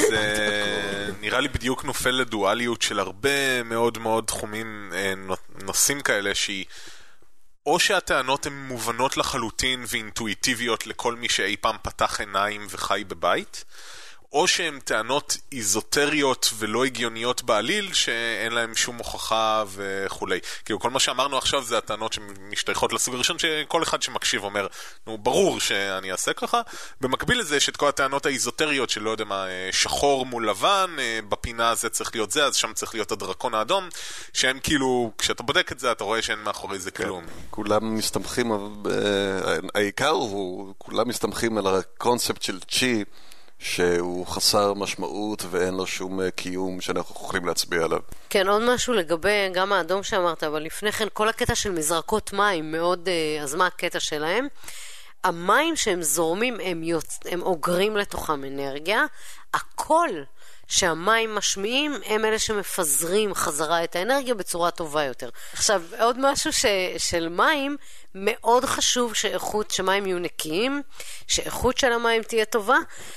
זה נראה לי בדיוק נופל לדואליות של הרבה מאוד מאוד תחומים, נושאים כאלה שהיא, או שהטענות הן מובנות לחלוטין ואינטואיטיביות לכל מי שאי פעם פתח עיניים וחי בבית, או שהן טענות איזוטריות ולא הגיוניות בעליל, שאין להן שום הוכחה וכולי. כאילו כל מה שאמרנו עכשיו זה הטענות שמשתייכות לסוג הראשון, שכל אחד שמקשיב אומר, נו ברור שאני אעשה ככה. במקביל לזה יש את כל הטענות האיזוטריות של לא יודע מה, שחור מול לבן, בפינה הזה צריך להיות זה, אז שם צריך להיות הדרקון האדום, שהן כאילו, כשאתה בודק את זה אתה רואה שאין מאחורי זה כלום. כולם מסתמכים, העיקר הוא, כולם מסתמכים על הקונספט של צ'י, שהוא חסר משמעות ואין לו שום קיום שאנחנו יכולים להצביע עליו. כן, עוד משהו לגבי גם האדום שאמרת, אבל לפני כן כל הקטע של מזרקות מים מאוד, אז מה הקטע שלהם? המים שהם זורמים הם אוגרים לתוכם אנרגיה, הכל שהמים משמיעים הם אלה שמפזרים חזרה את האנרגיה בצורה טובה יותר. עכשיו, עוד משהו של מים, מאוד חשוב שמים יהיו נקיים, שאיכות של המים תהיה טובה.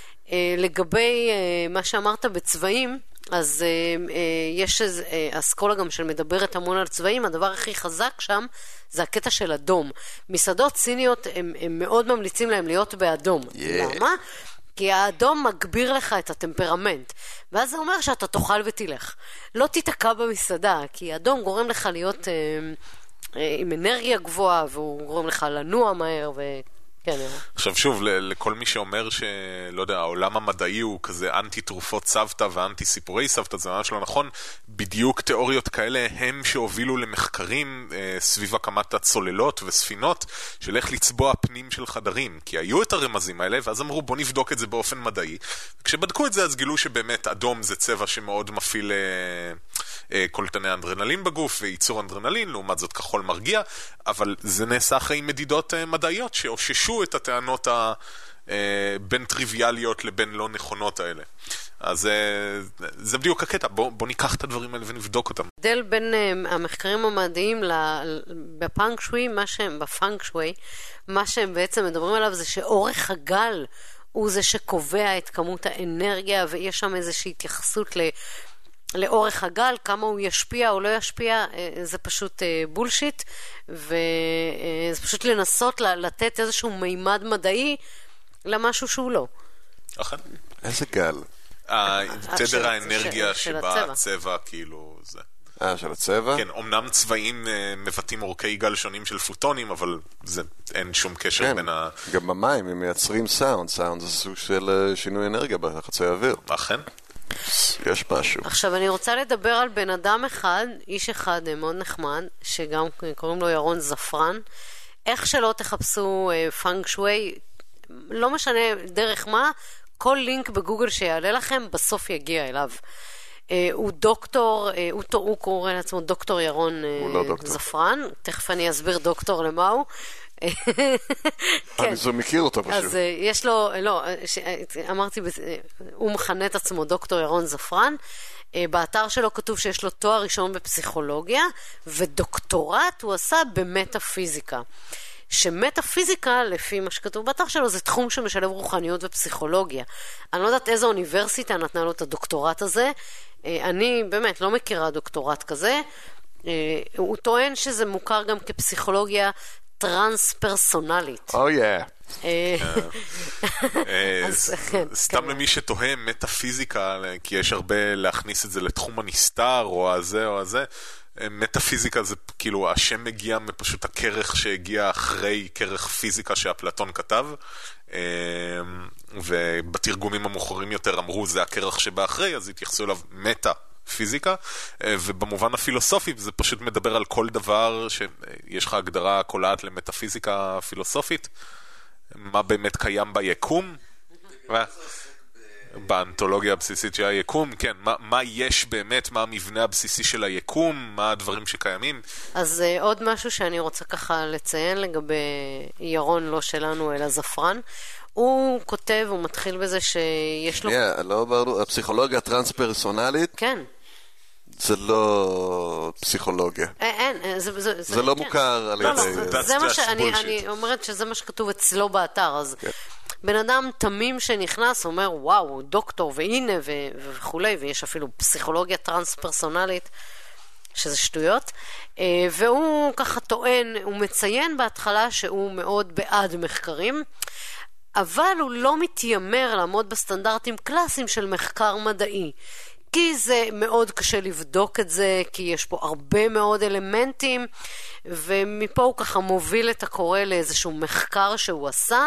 לגבי מה שאמרת בצבעים, אז יש אסכולה גם שמדברת המון על צבעים, הדבר הכי חזק שם זה הקטע של אדום. מסעדות סיניות הם מאוד ממליצים להם להיות באדום. למה? כי האדום מגביר לך את הטמפרמנט, ואז זה אומר שאתה תאכל ותלך. לא תתעקע במסעדה, כי האדום גורם לך להיות עם אנרגיה גבוהה, והוא גורם לך לנוע מהר כן. עכשיו שוב, לכל מי שאומר שלא יודע, העולם המדעי הוא כזה אנטי תרופות סבתא ואנטי סיפורי סבתא, זה ממש לא נכון. בדיוק תיאוריות כאלה הם שהובילו למחקרים סביב הקמת הצוללות וספינות של איך לצבוע פנים של חדרים, כי היו את הרמזים האלה ואז אמרו בוא נבדוק את זה באופן מדעי, וכשבדקו את זה אז גילו שבאמת אדום זה צבע שמאוד מפעיל קולטני אנדרנלין בגוף וייצור אנדרנלין, לעומת זאת כחול מרגיע, אבל זה נעשה אחרי מדידות מדעיות שאוששו את הטענות בין טריוויאליות לבין לא נכונות האלה. אז זה בדיוק הקטע, בוא ניקח את הדברים האלה ונבדוק אותם. דל בין המחקרים המדעיים בפאנג שווי, מה שהם בעצם מדברים עליו זה שאורך הגל הוא זה שקובע את כמות האנרגיה, ויש שם איזושהי התייחסות לאורך הגל, כמה הוא ישפיע או לא ישפיע, זה פשוט בולשיט, וזה פשוט לנסות לתת איזשהו מימד מדעי למשהו שהוא לא. אכן. איזה גל? תדר האנרגיה שבה הצבע כאילו זה. של הצבע? כן, אמנם צבעים מבטאים אורכי גל שונים של פוטונים, אבל אין שום קשר בין ה... גם במים הם מייצרים סאונד זה סוג של שינוי אנרגיה בחצי האוויר. אכן. יש משהו. עכשיו אני רוצה לדבר על בן אדם אחד, איש אחד מאוד נחמד, שגם קוראים לו ירון זפרן. איך שלא תחפשו פאנג שווי, לא משנה דרך מה, כל לינק בגוגל שיעלה לכם בסוף יגיע אליו. הוא דוקטור, הוא קורא לעצמו דוקטור ירון זפרן, תכף אני אסביר דוקטור למה הוא. אני מכיר אותו פשוט. אז יש לו, לא, אמרתי, הוא מכנה את עצמו דוקטור ירון זפרן, באתר שלו כתוב שיש לו תואר ראשון בפסיכולוגיה, ודוקטורט הוא עשה במטאפיזיקה. שמטאפיזיקה, לפי מה שכתוב באתר שלו, זה תחום שמשלב רוחניות ופסיכולוגיה. אני לא יודעת איזו אוניברסיטה נתנה לו את הדוקטורט הזה, אני באמת לא מכירה דוקטורט כזה, הוא טוען שזה מוכר גם כפסיכולוגיה טרנס-פרסונלית. סתם למי שתוהה מטאפיזיקה, כי יש הרבה להכניס את זה לתחום הנסתר, או הזה או הזה, מטאפיזיקה זה כאילו השם מגיע מפשוט הכרך שהגיע אחרי כרך פיזיקה שאפלטון כתב, ובתרגומים המאוחרים יותר אמרו זה הכרך שבא אחרי, אז התייחסו אליו מטאפיזיקה, ובמובן הפילוסופי זה פשוט מדבר על כל דבר שיש לך הגדרה קולעת למטאפיזיקה פילוסופית, מה באמת קיים ביקום, באנתולוגיה הבסיסית של היקום, כן, מה יש באמת, מה המבנה הבסיסי של היקום, מה הדברים שקיימים. אז עוד משהו שאני רוצה ככה לציין לגבי ירון, לא שלנו, אלא זפרן. הוא כותב, הוא מתחיל בזה שיש לו... לא ברור, הפסיכולוגיה הטרנס-פרסונלית? כן. זה לא פסיכולוגיה. אין, זה לא מוכר על ידי... זה מה שאני אומרת שזה מה שכתוב אצלו באתר, אז... בן אדם תמים שנכנס אומר וואו, דוקטור והנה וכולי, ויש אפילו פסיכולוגיה טרנס-פרסונלית, שזה שטויות, והוא ככה טוען, הוא מציין בהתחלה שהוא מאוד בעד מחקרים, אבל הוא לא מתיימר לעמוד בסטנדרטים קלאסיים של מחקר מדעי, כי זה מאוד קשה לבדוק את זה, כי יש פה הרבה מאוד אלמנטים, ומפה הוא ככה מוביל את הקורא לאיזשהו מחקר שהוא עשה,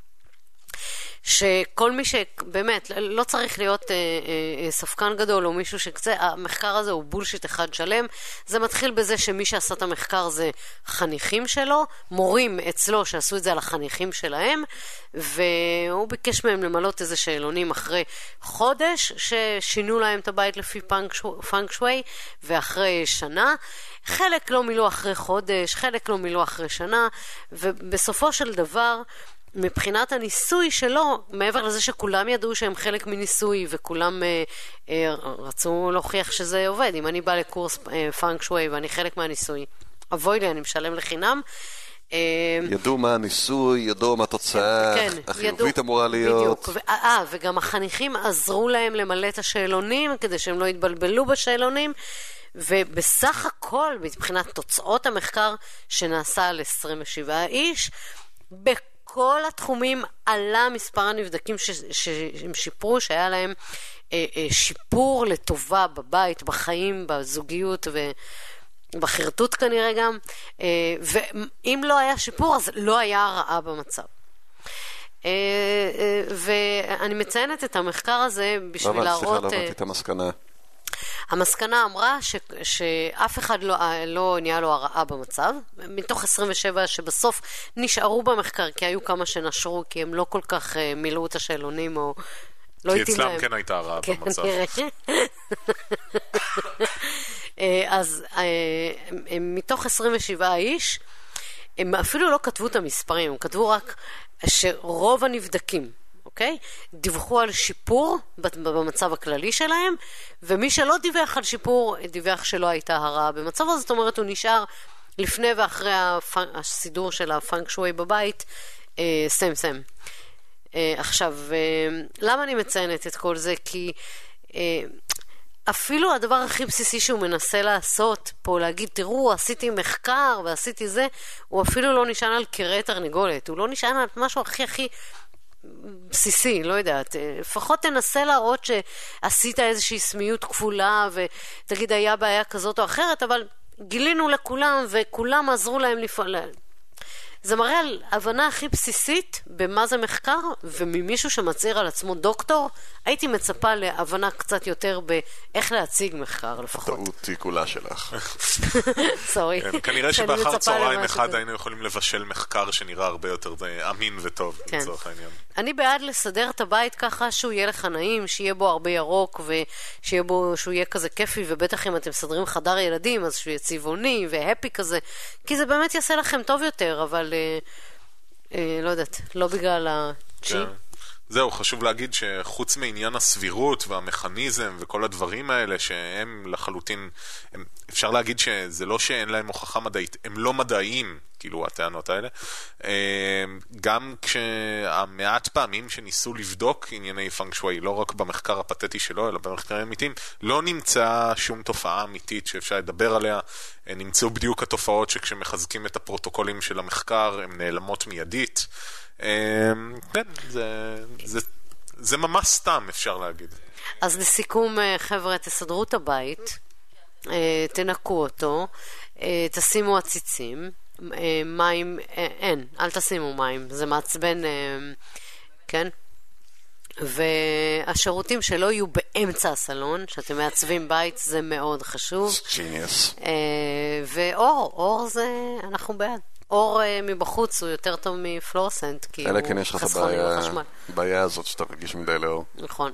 שכל מי שבאמת לא צריך להיות ספקן גדול או מישהו שקצה, המחקר הזה הוא בולשיט אחד שלם. זה מתחיל בזה שמי שעשה את המחקר זה חניכים שלו, מורים אצלו שעשו את זה על החניכים שלהם, והוא ביקש מהם למלות איזה שאלונים אחרי חודש ששינו להם את הבית לפי פאנג שווי, ואחרי שנה חלק לא מילאו אחרי חודש, חלק לא מילאו אחרי שנה, ובסופו של דבר מבחינת הניסוי שלו, מעבר לזה שכולם ידעו שהם חלק מניסוי, וכולם רצו להוכיח שזה עובד. אם אני באה לקורס פאנג שווי ואני חלק מהניסוי, אבוי לי, אני משלם לחינם. ידעו מה הניסוי, ידעו מה התוצאה, החיובית אמורה להיות. בדיוק. וגם החניכים עזרו להם למלא את השאלונים, כדי שהם לא יתבלבלו בשאלונים, ובסך הכל, מבחינת תוצאות המחקר שנעשה על 27 איש, כל התחומים עלה מספר הנבדקים שהם שיפרו, שהיה להם שיפור לטובה בבית, בחיים, בזוגיות ובחרטוט כנראה גם, ואם לא היה שיפור אז לא היה הרעה במצב. ואני מציינת את המחקר הזה בשביל להראות... סליחה, לא הבנתי את המסקנה. המסקנה אמרה שאף אחד לא נהיה לו הרעה במצב, מתוך 27 שבסוף נשארו במחקר, כי היו כמה שנשרו, כי הם לא כל כך מילאו את השאלונים, או לא התאים להם. כי אצלם כן הייתה הרעה במצב. אז מתוך 27 איש, הם אפילו לא כתבו את המספרים, הם כתבו רק שרוב הנבדקים, אוקיי? דיווחו על שיפור במצב הכללי שלהם, ומי שלא דיווח על שיפור, דיווח שלא הייתה הרעה במצבו, זאת אומרת, הוא נשאר לפני ואחרי הסידור של הפאנק שווי בבית, סם. עכשיו, למה אני מציינת את כל זה? כי אפילו הדבר הכי בסיסי שהוא מנסה לעשות פה, להגיד, תראו, עשיתי מחקר ועשיתי זה, הוא אפילו לא נשען על קרי תרנגולת, הוא לא נשען על משהו הכי בסיסי, לא יודעת. לפחות תנסה להראות שעשית איזושהי סמיות כפולה, ותגיד, היה בעיה כזאת או אחרת, אבל גילינו לכולם, וכולם עזרו להם לפעול. זה מראה על הבנה הכי בסיסית במה זה מחקר, וממישהו שמצעיר על עצמו דוקטור, הייתי מצפה להבנה קצת יותר באיך להציג מחקר לפחות. טעות היא כולה שלך. סורי. כנראה שבאחר צהריים אחד היינו יכולים לבשל מחקר שנראה הרבה יותר אמין וטוב, לצורך העניין. אני בעד לסדר את הבית ככה שהוא יהיה לך נעים, שיהיה בו הרבה ירוק, שהוא יהיה כזה כיפי, ובטח אם אתם מסדרים חדר ילדים, אז שהוא יהיה צבעוני והפי כזה, כי זה באמת יעשה לכם טוב יותר, אבל לא יודעת, לא בגלל הצ'י. זהו, חשוב להגיד שחוץ מעניין הסבירות והמכניזם וכל הדברים האלה שהם לחלוטין, אפשר להגיד שזה לא שאין להם הוכחה מדעית, הם לא מדעיים, כאילו הטענות האלה, גם כשהמעט פעמים שניסו לבדוק ענייני פאנק שווי, לא רק במחקר הפתטי שלו, אלא במחקרים אמיתיים, לא נמצא שום תופעה אמיתית שאפשר לדבר עליה, נמצאו בדיוק התופעות שכשמחזקים את הפרוטוקולים של המחקר, הן נעלמות מיידית, כן, זה ממש סתם, אפשר להגיד. אז לסיכום, חבר'ה, תסדרו את הבית, תנקו אותו, תשימו עציצים, מים, אל תשימו מים, זה מעצבן, כן? והשירותים שלא יהיו באמצע הסלון, שאתם מעצבים בית, זה מאוד חשוב. ג'יניוס. ואור זה, אנחנו בעד. אור מבחוץ הוא יותר טוב מפלורסנט, כי אלא כן יש לך את הבעיה הזאת שאתה רגיש מדי לאור. נכון.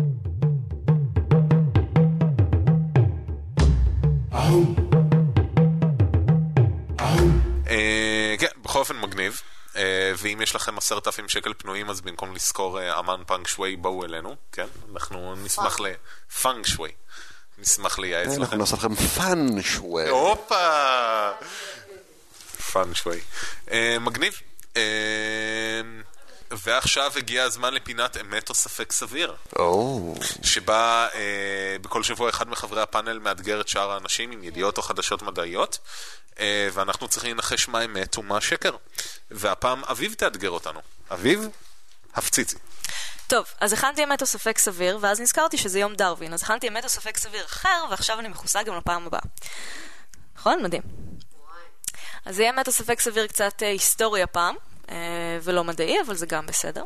כן, בכל אופן מגניב. ואם יש לכם 10,000 שקל פנויים, אז במקום לזכור אמן פאנק שווי, בואו אלינו, כן? אנחנו נשמח לפאנק שווי. נשמח לייעץ לכם. אנחנו נעשה לכם פאן שווי. הופה! פאנק שווי. מגניב. ועכשיו הגיע הזמן לפינת אמת או ספק סביר. שבה בכל שבוע אחד מחברי הפאנל מאתגר את שאר האנשים עם ידיעות או חדשות מדעיות, ואנחנו צריכים לנחש מה אמת ומה שקר. והפעם אביב תאתגר אותנו. אביב, הפציצי. טוב, אז הכנתי אמת או ספק סביר, ואז נזכרתי שזה יום דרווין, אז הכנתי אמת או ספק סביר אחר, ועכשיו אני מכוסה גם לפעם הבאה. נכון? מדהים. אז זה יהיה אמת או ספק סביר קצת היסטוריה פעם, ולא מדעי, אבל זה גם בסדר.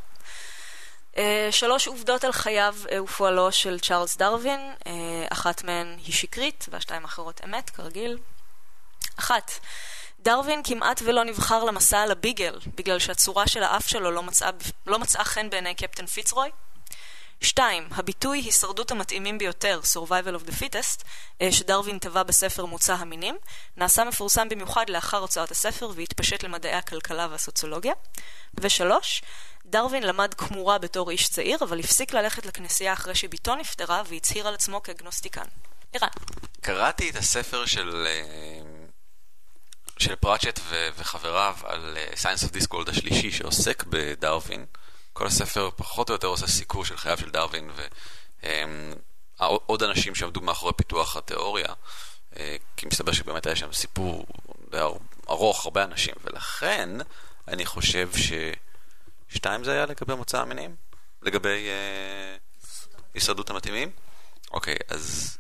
3 עובדות על חייו ופועלו של צ'ארלס דרווין, אחת מהן היא שקרית, והשתיים האחרות אמת, כרגיל. 1. דרווין כמעט ולא נבחר למסע על הביגל, בגלל שהצורה של האף שלו לא מצאה חן בעיני קפטן פיצרוי. 2. הביטוי הישרדות המתאימים ביותר, survival of the fittest, שדרווין טבע בספר מוצא המינים, נעשה מפורסם במיוחד לאחר הוצאת הספר והתפשט למדעי הכלכלה והסוציולוגיה. ו3. דרווין למד כמורה בתור איש צעיר, אבל הפסיק ללכת לכנסייה אחרי שביתו נפטרה והצהיר על עצמו כאגנוסטיקן. אירן. קראתי את הספר של פרצ'ט וחבריו על Science of Discord השלישי שעוסק בדרווין. כל הספר פחות או יותר עושה סיקור של חייו של דרווין ועוד אנשים שעמדו מאחורי פיתוח התיאוריה, כי מסתבר שבאמת היה שם סיפור ארוך, הרבה אנשים, ולכן אני חושב ששתיים זה היה לגבי מוצא המינים, לגבי הישרדות המתאימים. אוקיי, אז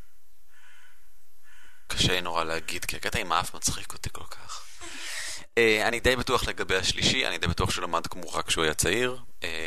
קשה נורא להגיד, כי הקטע עם האף מצחיק אותי כל כך. אני די בטוח לגבי השלישי, אני די בטוח שהוא למד כמורה כשהוא היה צעיר,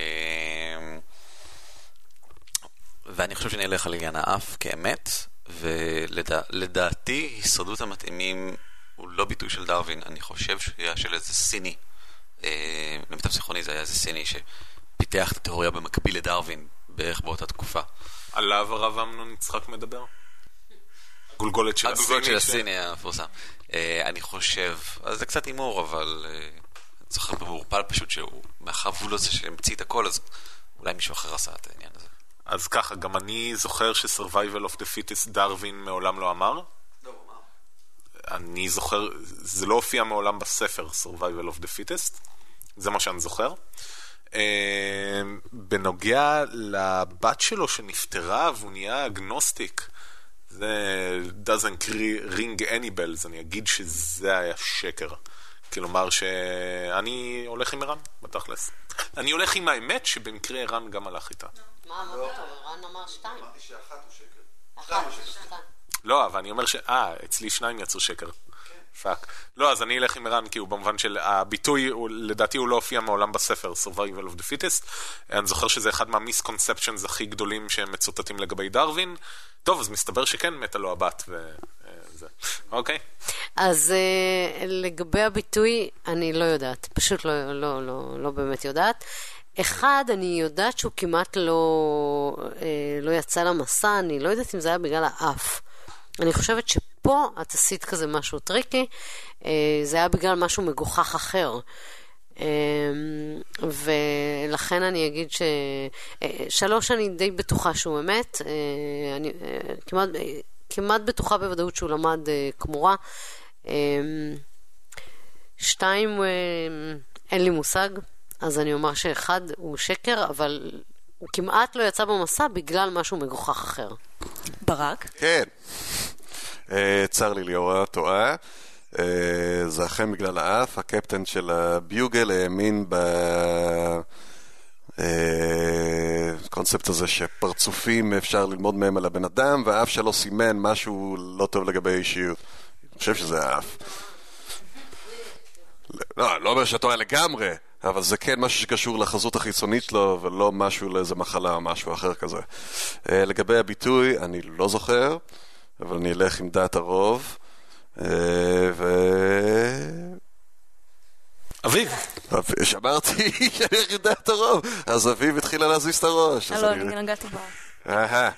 ואני חושב שאני אלך על עניין האף כאמת, ולדעתי הישרדות המתאימים הוא לא ביטוי של דרווין, אני חושב שהיה של איזה סיני, למיטב זיכרוני זה היה איזה סיני שפיתח את התיאוריה במקביל לדרווין בערך באותה תקופה. עליו הרב אמנון יצחק מדבר? הגולגולת של הסיני המפורסם. אני חושב, אז זה קצת אימור, אבל צריך מעורפל פשוט שהוא, מאחר והוא לא זה שהמציא את הכל, אז אולי מישהו אחר עשה את העניין הזה. אז ככה, גם אני זוכר ש-survival of the fittest דרווין מעולם לא אמר. אני זוכר, זה לא הופיע מעולם בספר survival of the fittest, זה מה שאני זוכר. בנוגע לבת שלו שנפטרה והוא נהיה אגנוסטיק, זה doesn't ring any bells, אני אגיד שזה היה שקר. כלומר שאני הולך עם ערן, בתכלס. אני הולך עם האמת שבמקרה ערן גם הלך איתה. מה אמרת אותו? ערן אמר 2. אמרתי שאחת הוא שקר. אחת, 2. לא, אבל אני אומר אצלי 2 יצאו שקר. פאק. לא, אז אני אלך עם ערן, כי הוא במובן של הביטוי, לדעתי הוא לא הופיע מעולם בספר, survival of the fittest. אני זוכר שזה אחד מהמיסקונספצ'נס הכי גדולים שהם מצוטטים לגבי דרווין. טוב, אז מסתבר שכן מתה לו הבת וזה. אוקיי. אז לגבי הביטוי, אני לא יודעת. פשוט לא באמת יודעת. אחד, אני יודעת שהוא כמעט לא יצא למסע, אני לא יודעת אם זה היה בגלל האף. אני חושבת שפה את עשית כזה משהו טריקי, זה היה בגלל משהו מגוחך אחר. ולכן אני אגיד ש3 אני די בטוחה שהוא אמת, אני כמעט בטוחה בוודאות שהוא למד כמורה. 2 אין לי מושג, אז אני אומר ש1 הוא שקר, אבל הוא כמעט לא יצא במסע בגלל משהו מגוחך אחר. ברק? כן. צר לי ליאורה, טועה. זה אכן בגלל האף. הקפטן של הביוגל האמין בקונספט הזה שפרצופים אפשר ללמוד מהם על הבן אדם, והאף שלו סימן משהו לא טוב לגבי אישיות. אני חושב שזה האף. לא אומר שטועה לגמרי, אבל זה כן משהו שקשור לחזות החיצונית שלו, ולא משהו לאיזה מחלה או משהו אחר כזה. לגבי הביטוי, אני לא זוכר, אבל אני אלך עם דעת הרוב. אביב. שאמרתי שאני אלך עם דעת הרוב, אז אביב התחילה להזיז את הראש. לא, אני נגעתי בה.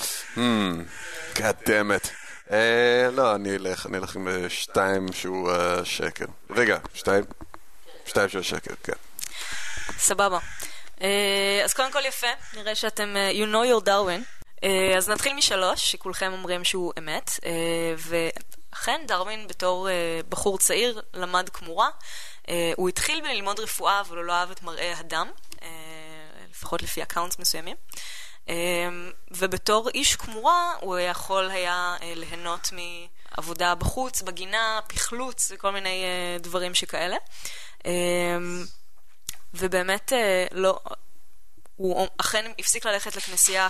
God damn it. לא, אני אלך עם 2 שהוא שקר. רגע, 2 שהוא שקר, כן. סבבה. אז קודם כל יפה, נראה שאתם you know your Darwin. אז נתחיל מ3, שכולכם אומרים שהוא אמת, ואכן דרווין בתור בחור צעיר למד כמורה. הוא התחיל ללמוד רפואה, אבל הוא לא אהב את מראה הדם, לפחות לפי אקאונטס מסוימים. ובתור איש כמורה הוא יכול היה ליהנות מעבודה בחוץ, בגינה, פחלוץ וכל מיני דברים שכאלה. ובאמת לא, הוא אכן הפסיק ללכת לכנסייה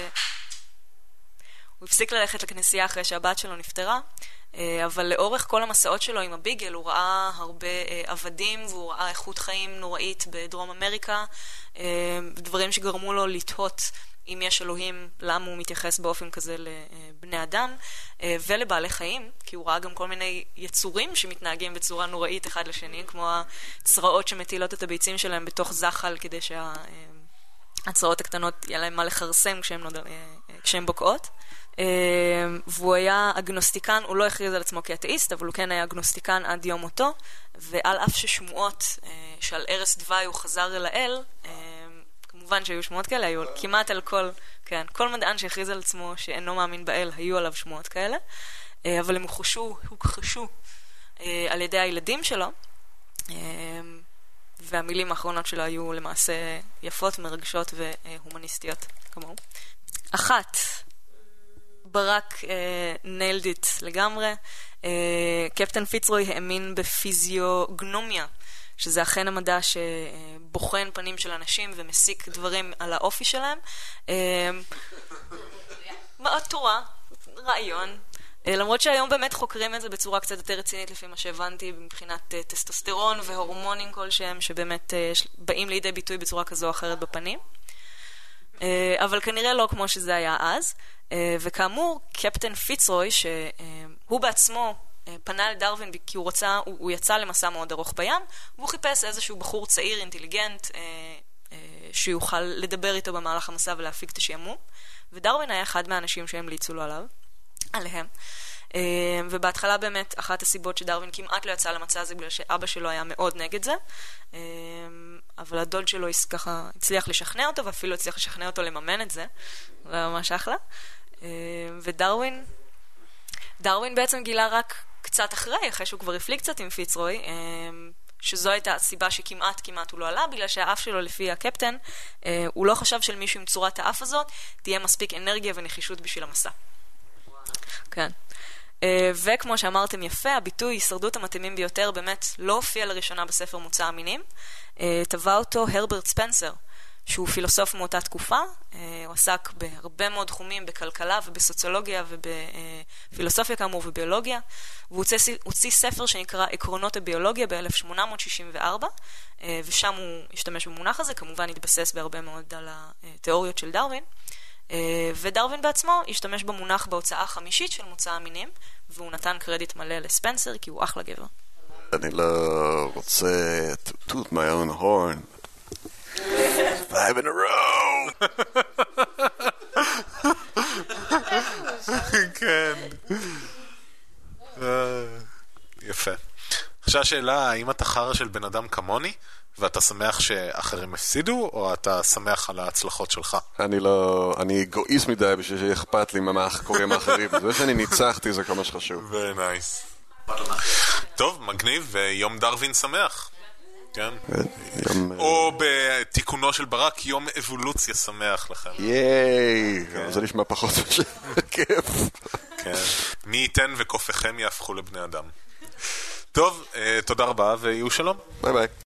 אחרי שהבת שלו נפטרה, אבל לאורך כל המסעות שלו עם הביגל הוא ראה הרבה עבדים, והוא ראה איכות חיים נוראית בדרום אמריקה, דברים שגרמו לו לתהות אם יש אלוהים, למה הוא מתייחס באופן כזה לבני אדם ולבעלי חיים, כי הוא ראה גם כל מיני יצורים שמתנהגים בצורה נוראית אחד לשני, כמו הצרעות שמטילות את הביצים שלהם בתוך זחל, כדי שהצרעות הקטנות יהיה להם מה לחרסם כשהם בוקעות. והוא היה אגנוסטיקן, הוא לא הכריז על עצמו כאתאיסט, אבל הוא כן היה אגנוסטיקן עד יום מותו, ועל אף ששמועות שעל ערש דווי הוא חזר אל האל, כמובן שהיו שמועות כאלה, היו כמעט על כל מדען שהכריז על עצמו שאינו מאמין באל, היו עליו שמועות כאלה, אבל הם הוכחשו על ידי הילדים שלו, והמילים האחרונות שלו היו למעשה יפות, מרגשות והומניסטיות כמוהו. 1, ברק nailed it לגמרי. קפטן פיצרוי האמין בפיזיוגנומיה, שזה אכן המדע שבוחן פנים של אנשים ומסיק דברים על האופי שלהם. מאוד תורה, רעיון. למרות שהיום באמת חוקרים את זה בצורה קצת יותר רצינית, לפי מה שהבנתי, מבחינת טסטוסטרון והורמונים כלשהם, שבאמת באים לידי ביטוי בצורה כזו או אחרת בפנים. אבל כנראה לא כמו שזה היה אז. וכאמור, קפטן פיצרוי, שהוא בעצמו פנה לדרווין כי הוא יצא למסע מאוד ארוך בים, והוא חיפש איזשהו בחור צעיר, אינטליגנט, שיוכל לדבר איתו במהלך המסע ולהפיק את השעמום, ודרווין היה אחד מהאנשים שהם ליצו לו עליהם. ובהתחלה באמת אחת הסיבות שדרווין כמעט לא יצא למצע הזה בגלל שאבא שלו היה מאוד נגד זה, אבל הדוד שלו ככה הצליח לשכנע אותו, ואפילו הצליח לשכנע אותו לממן את זה. זה ממש אחלה. ודרווין בעצם גילה רק קצת אחרי שהוא כבר הפליג קצת עם פיצרוי, שזו הייתה הסיבה שכמעט הוא לא עלה, בגלל שהאף שלו לפי הקפטן, הוא לא חשב של מישהו עם צורת האף הזאת, תהיה מספיק אנרגיה ונחישות בשביל המסע. כן. וכמו שאמרתם יפה, הביטוי הישרדות המתאימים ביותר באמת לא הופיע לראשונה בספר מוצא המינים. טבע אותו הרברט ספנסר, שהוא פילוסוף מאותה תקופה. הוא עסק בהרבה מאוד תחומים, בכלכלה ובסוציולוגיה ובפילוסופיה כאמור וביולוגיה, והוא הוציא ספר שנקרא עקרונות הביולוגיה ב-1864, ושם הוא השתמש במונח הזה, כמובן התבסס בהרבה מאוד על התיאוריות של דרווין, ודרווין בעצמו השתמש במונח בהוצאה החמישית של מוצא המינים, והוא נתן קרדיט מלא לספנסר כי הוא אחלה גבר. אני לא רוצה to toot my own horn. 5 in a row! כן. יפה. עכשיו השאלה, האם אתה חרא של בן אדם כמוני, ואתה שמח שאחרים הפסידו, או אתה שמח על ההצלחות שלך? אני אגואיסט מדי בשביל שאכפת לי מה קוראים האחרים. זה שאני ניצחתי זה כמה שחשוב. Very nice. טוב, מגניב, ויום דרווין שמח. כן. או בתיקונו של ברק, יום אבולוציה שמח לכם. ייי, זה נשמע פחות כיף. כן. מי ייתן וכופכם יהפכו לבני אדם. טוב, תודה רבה ויהיו שלום. ביי ביי.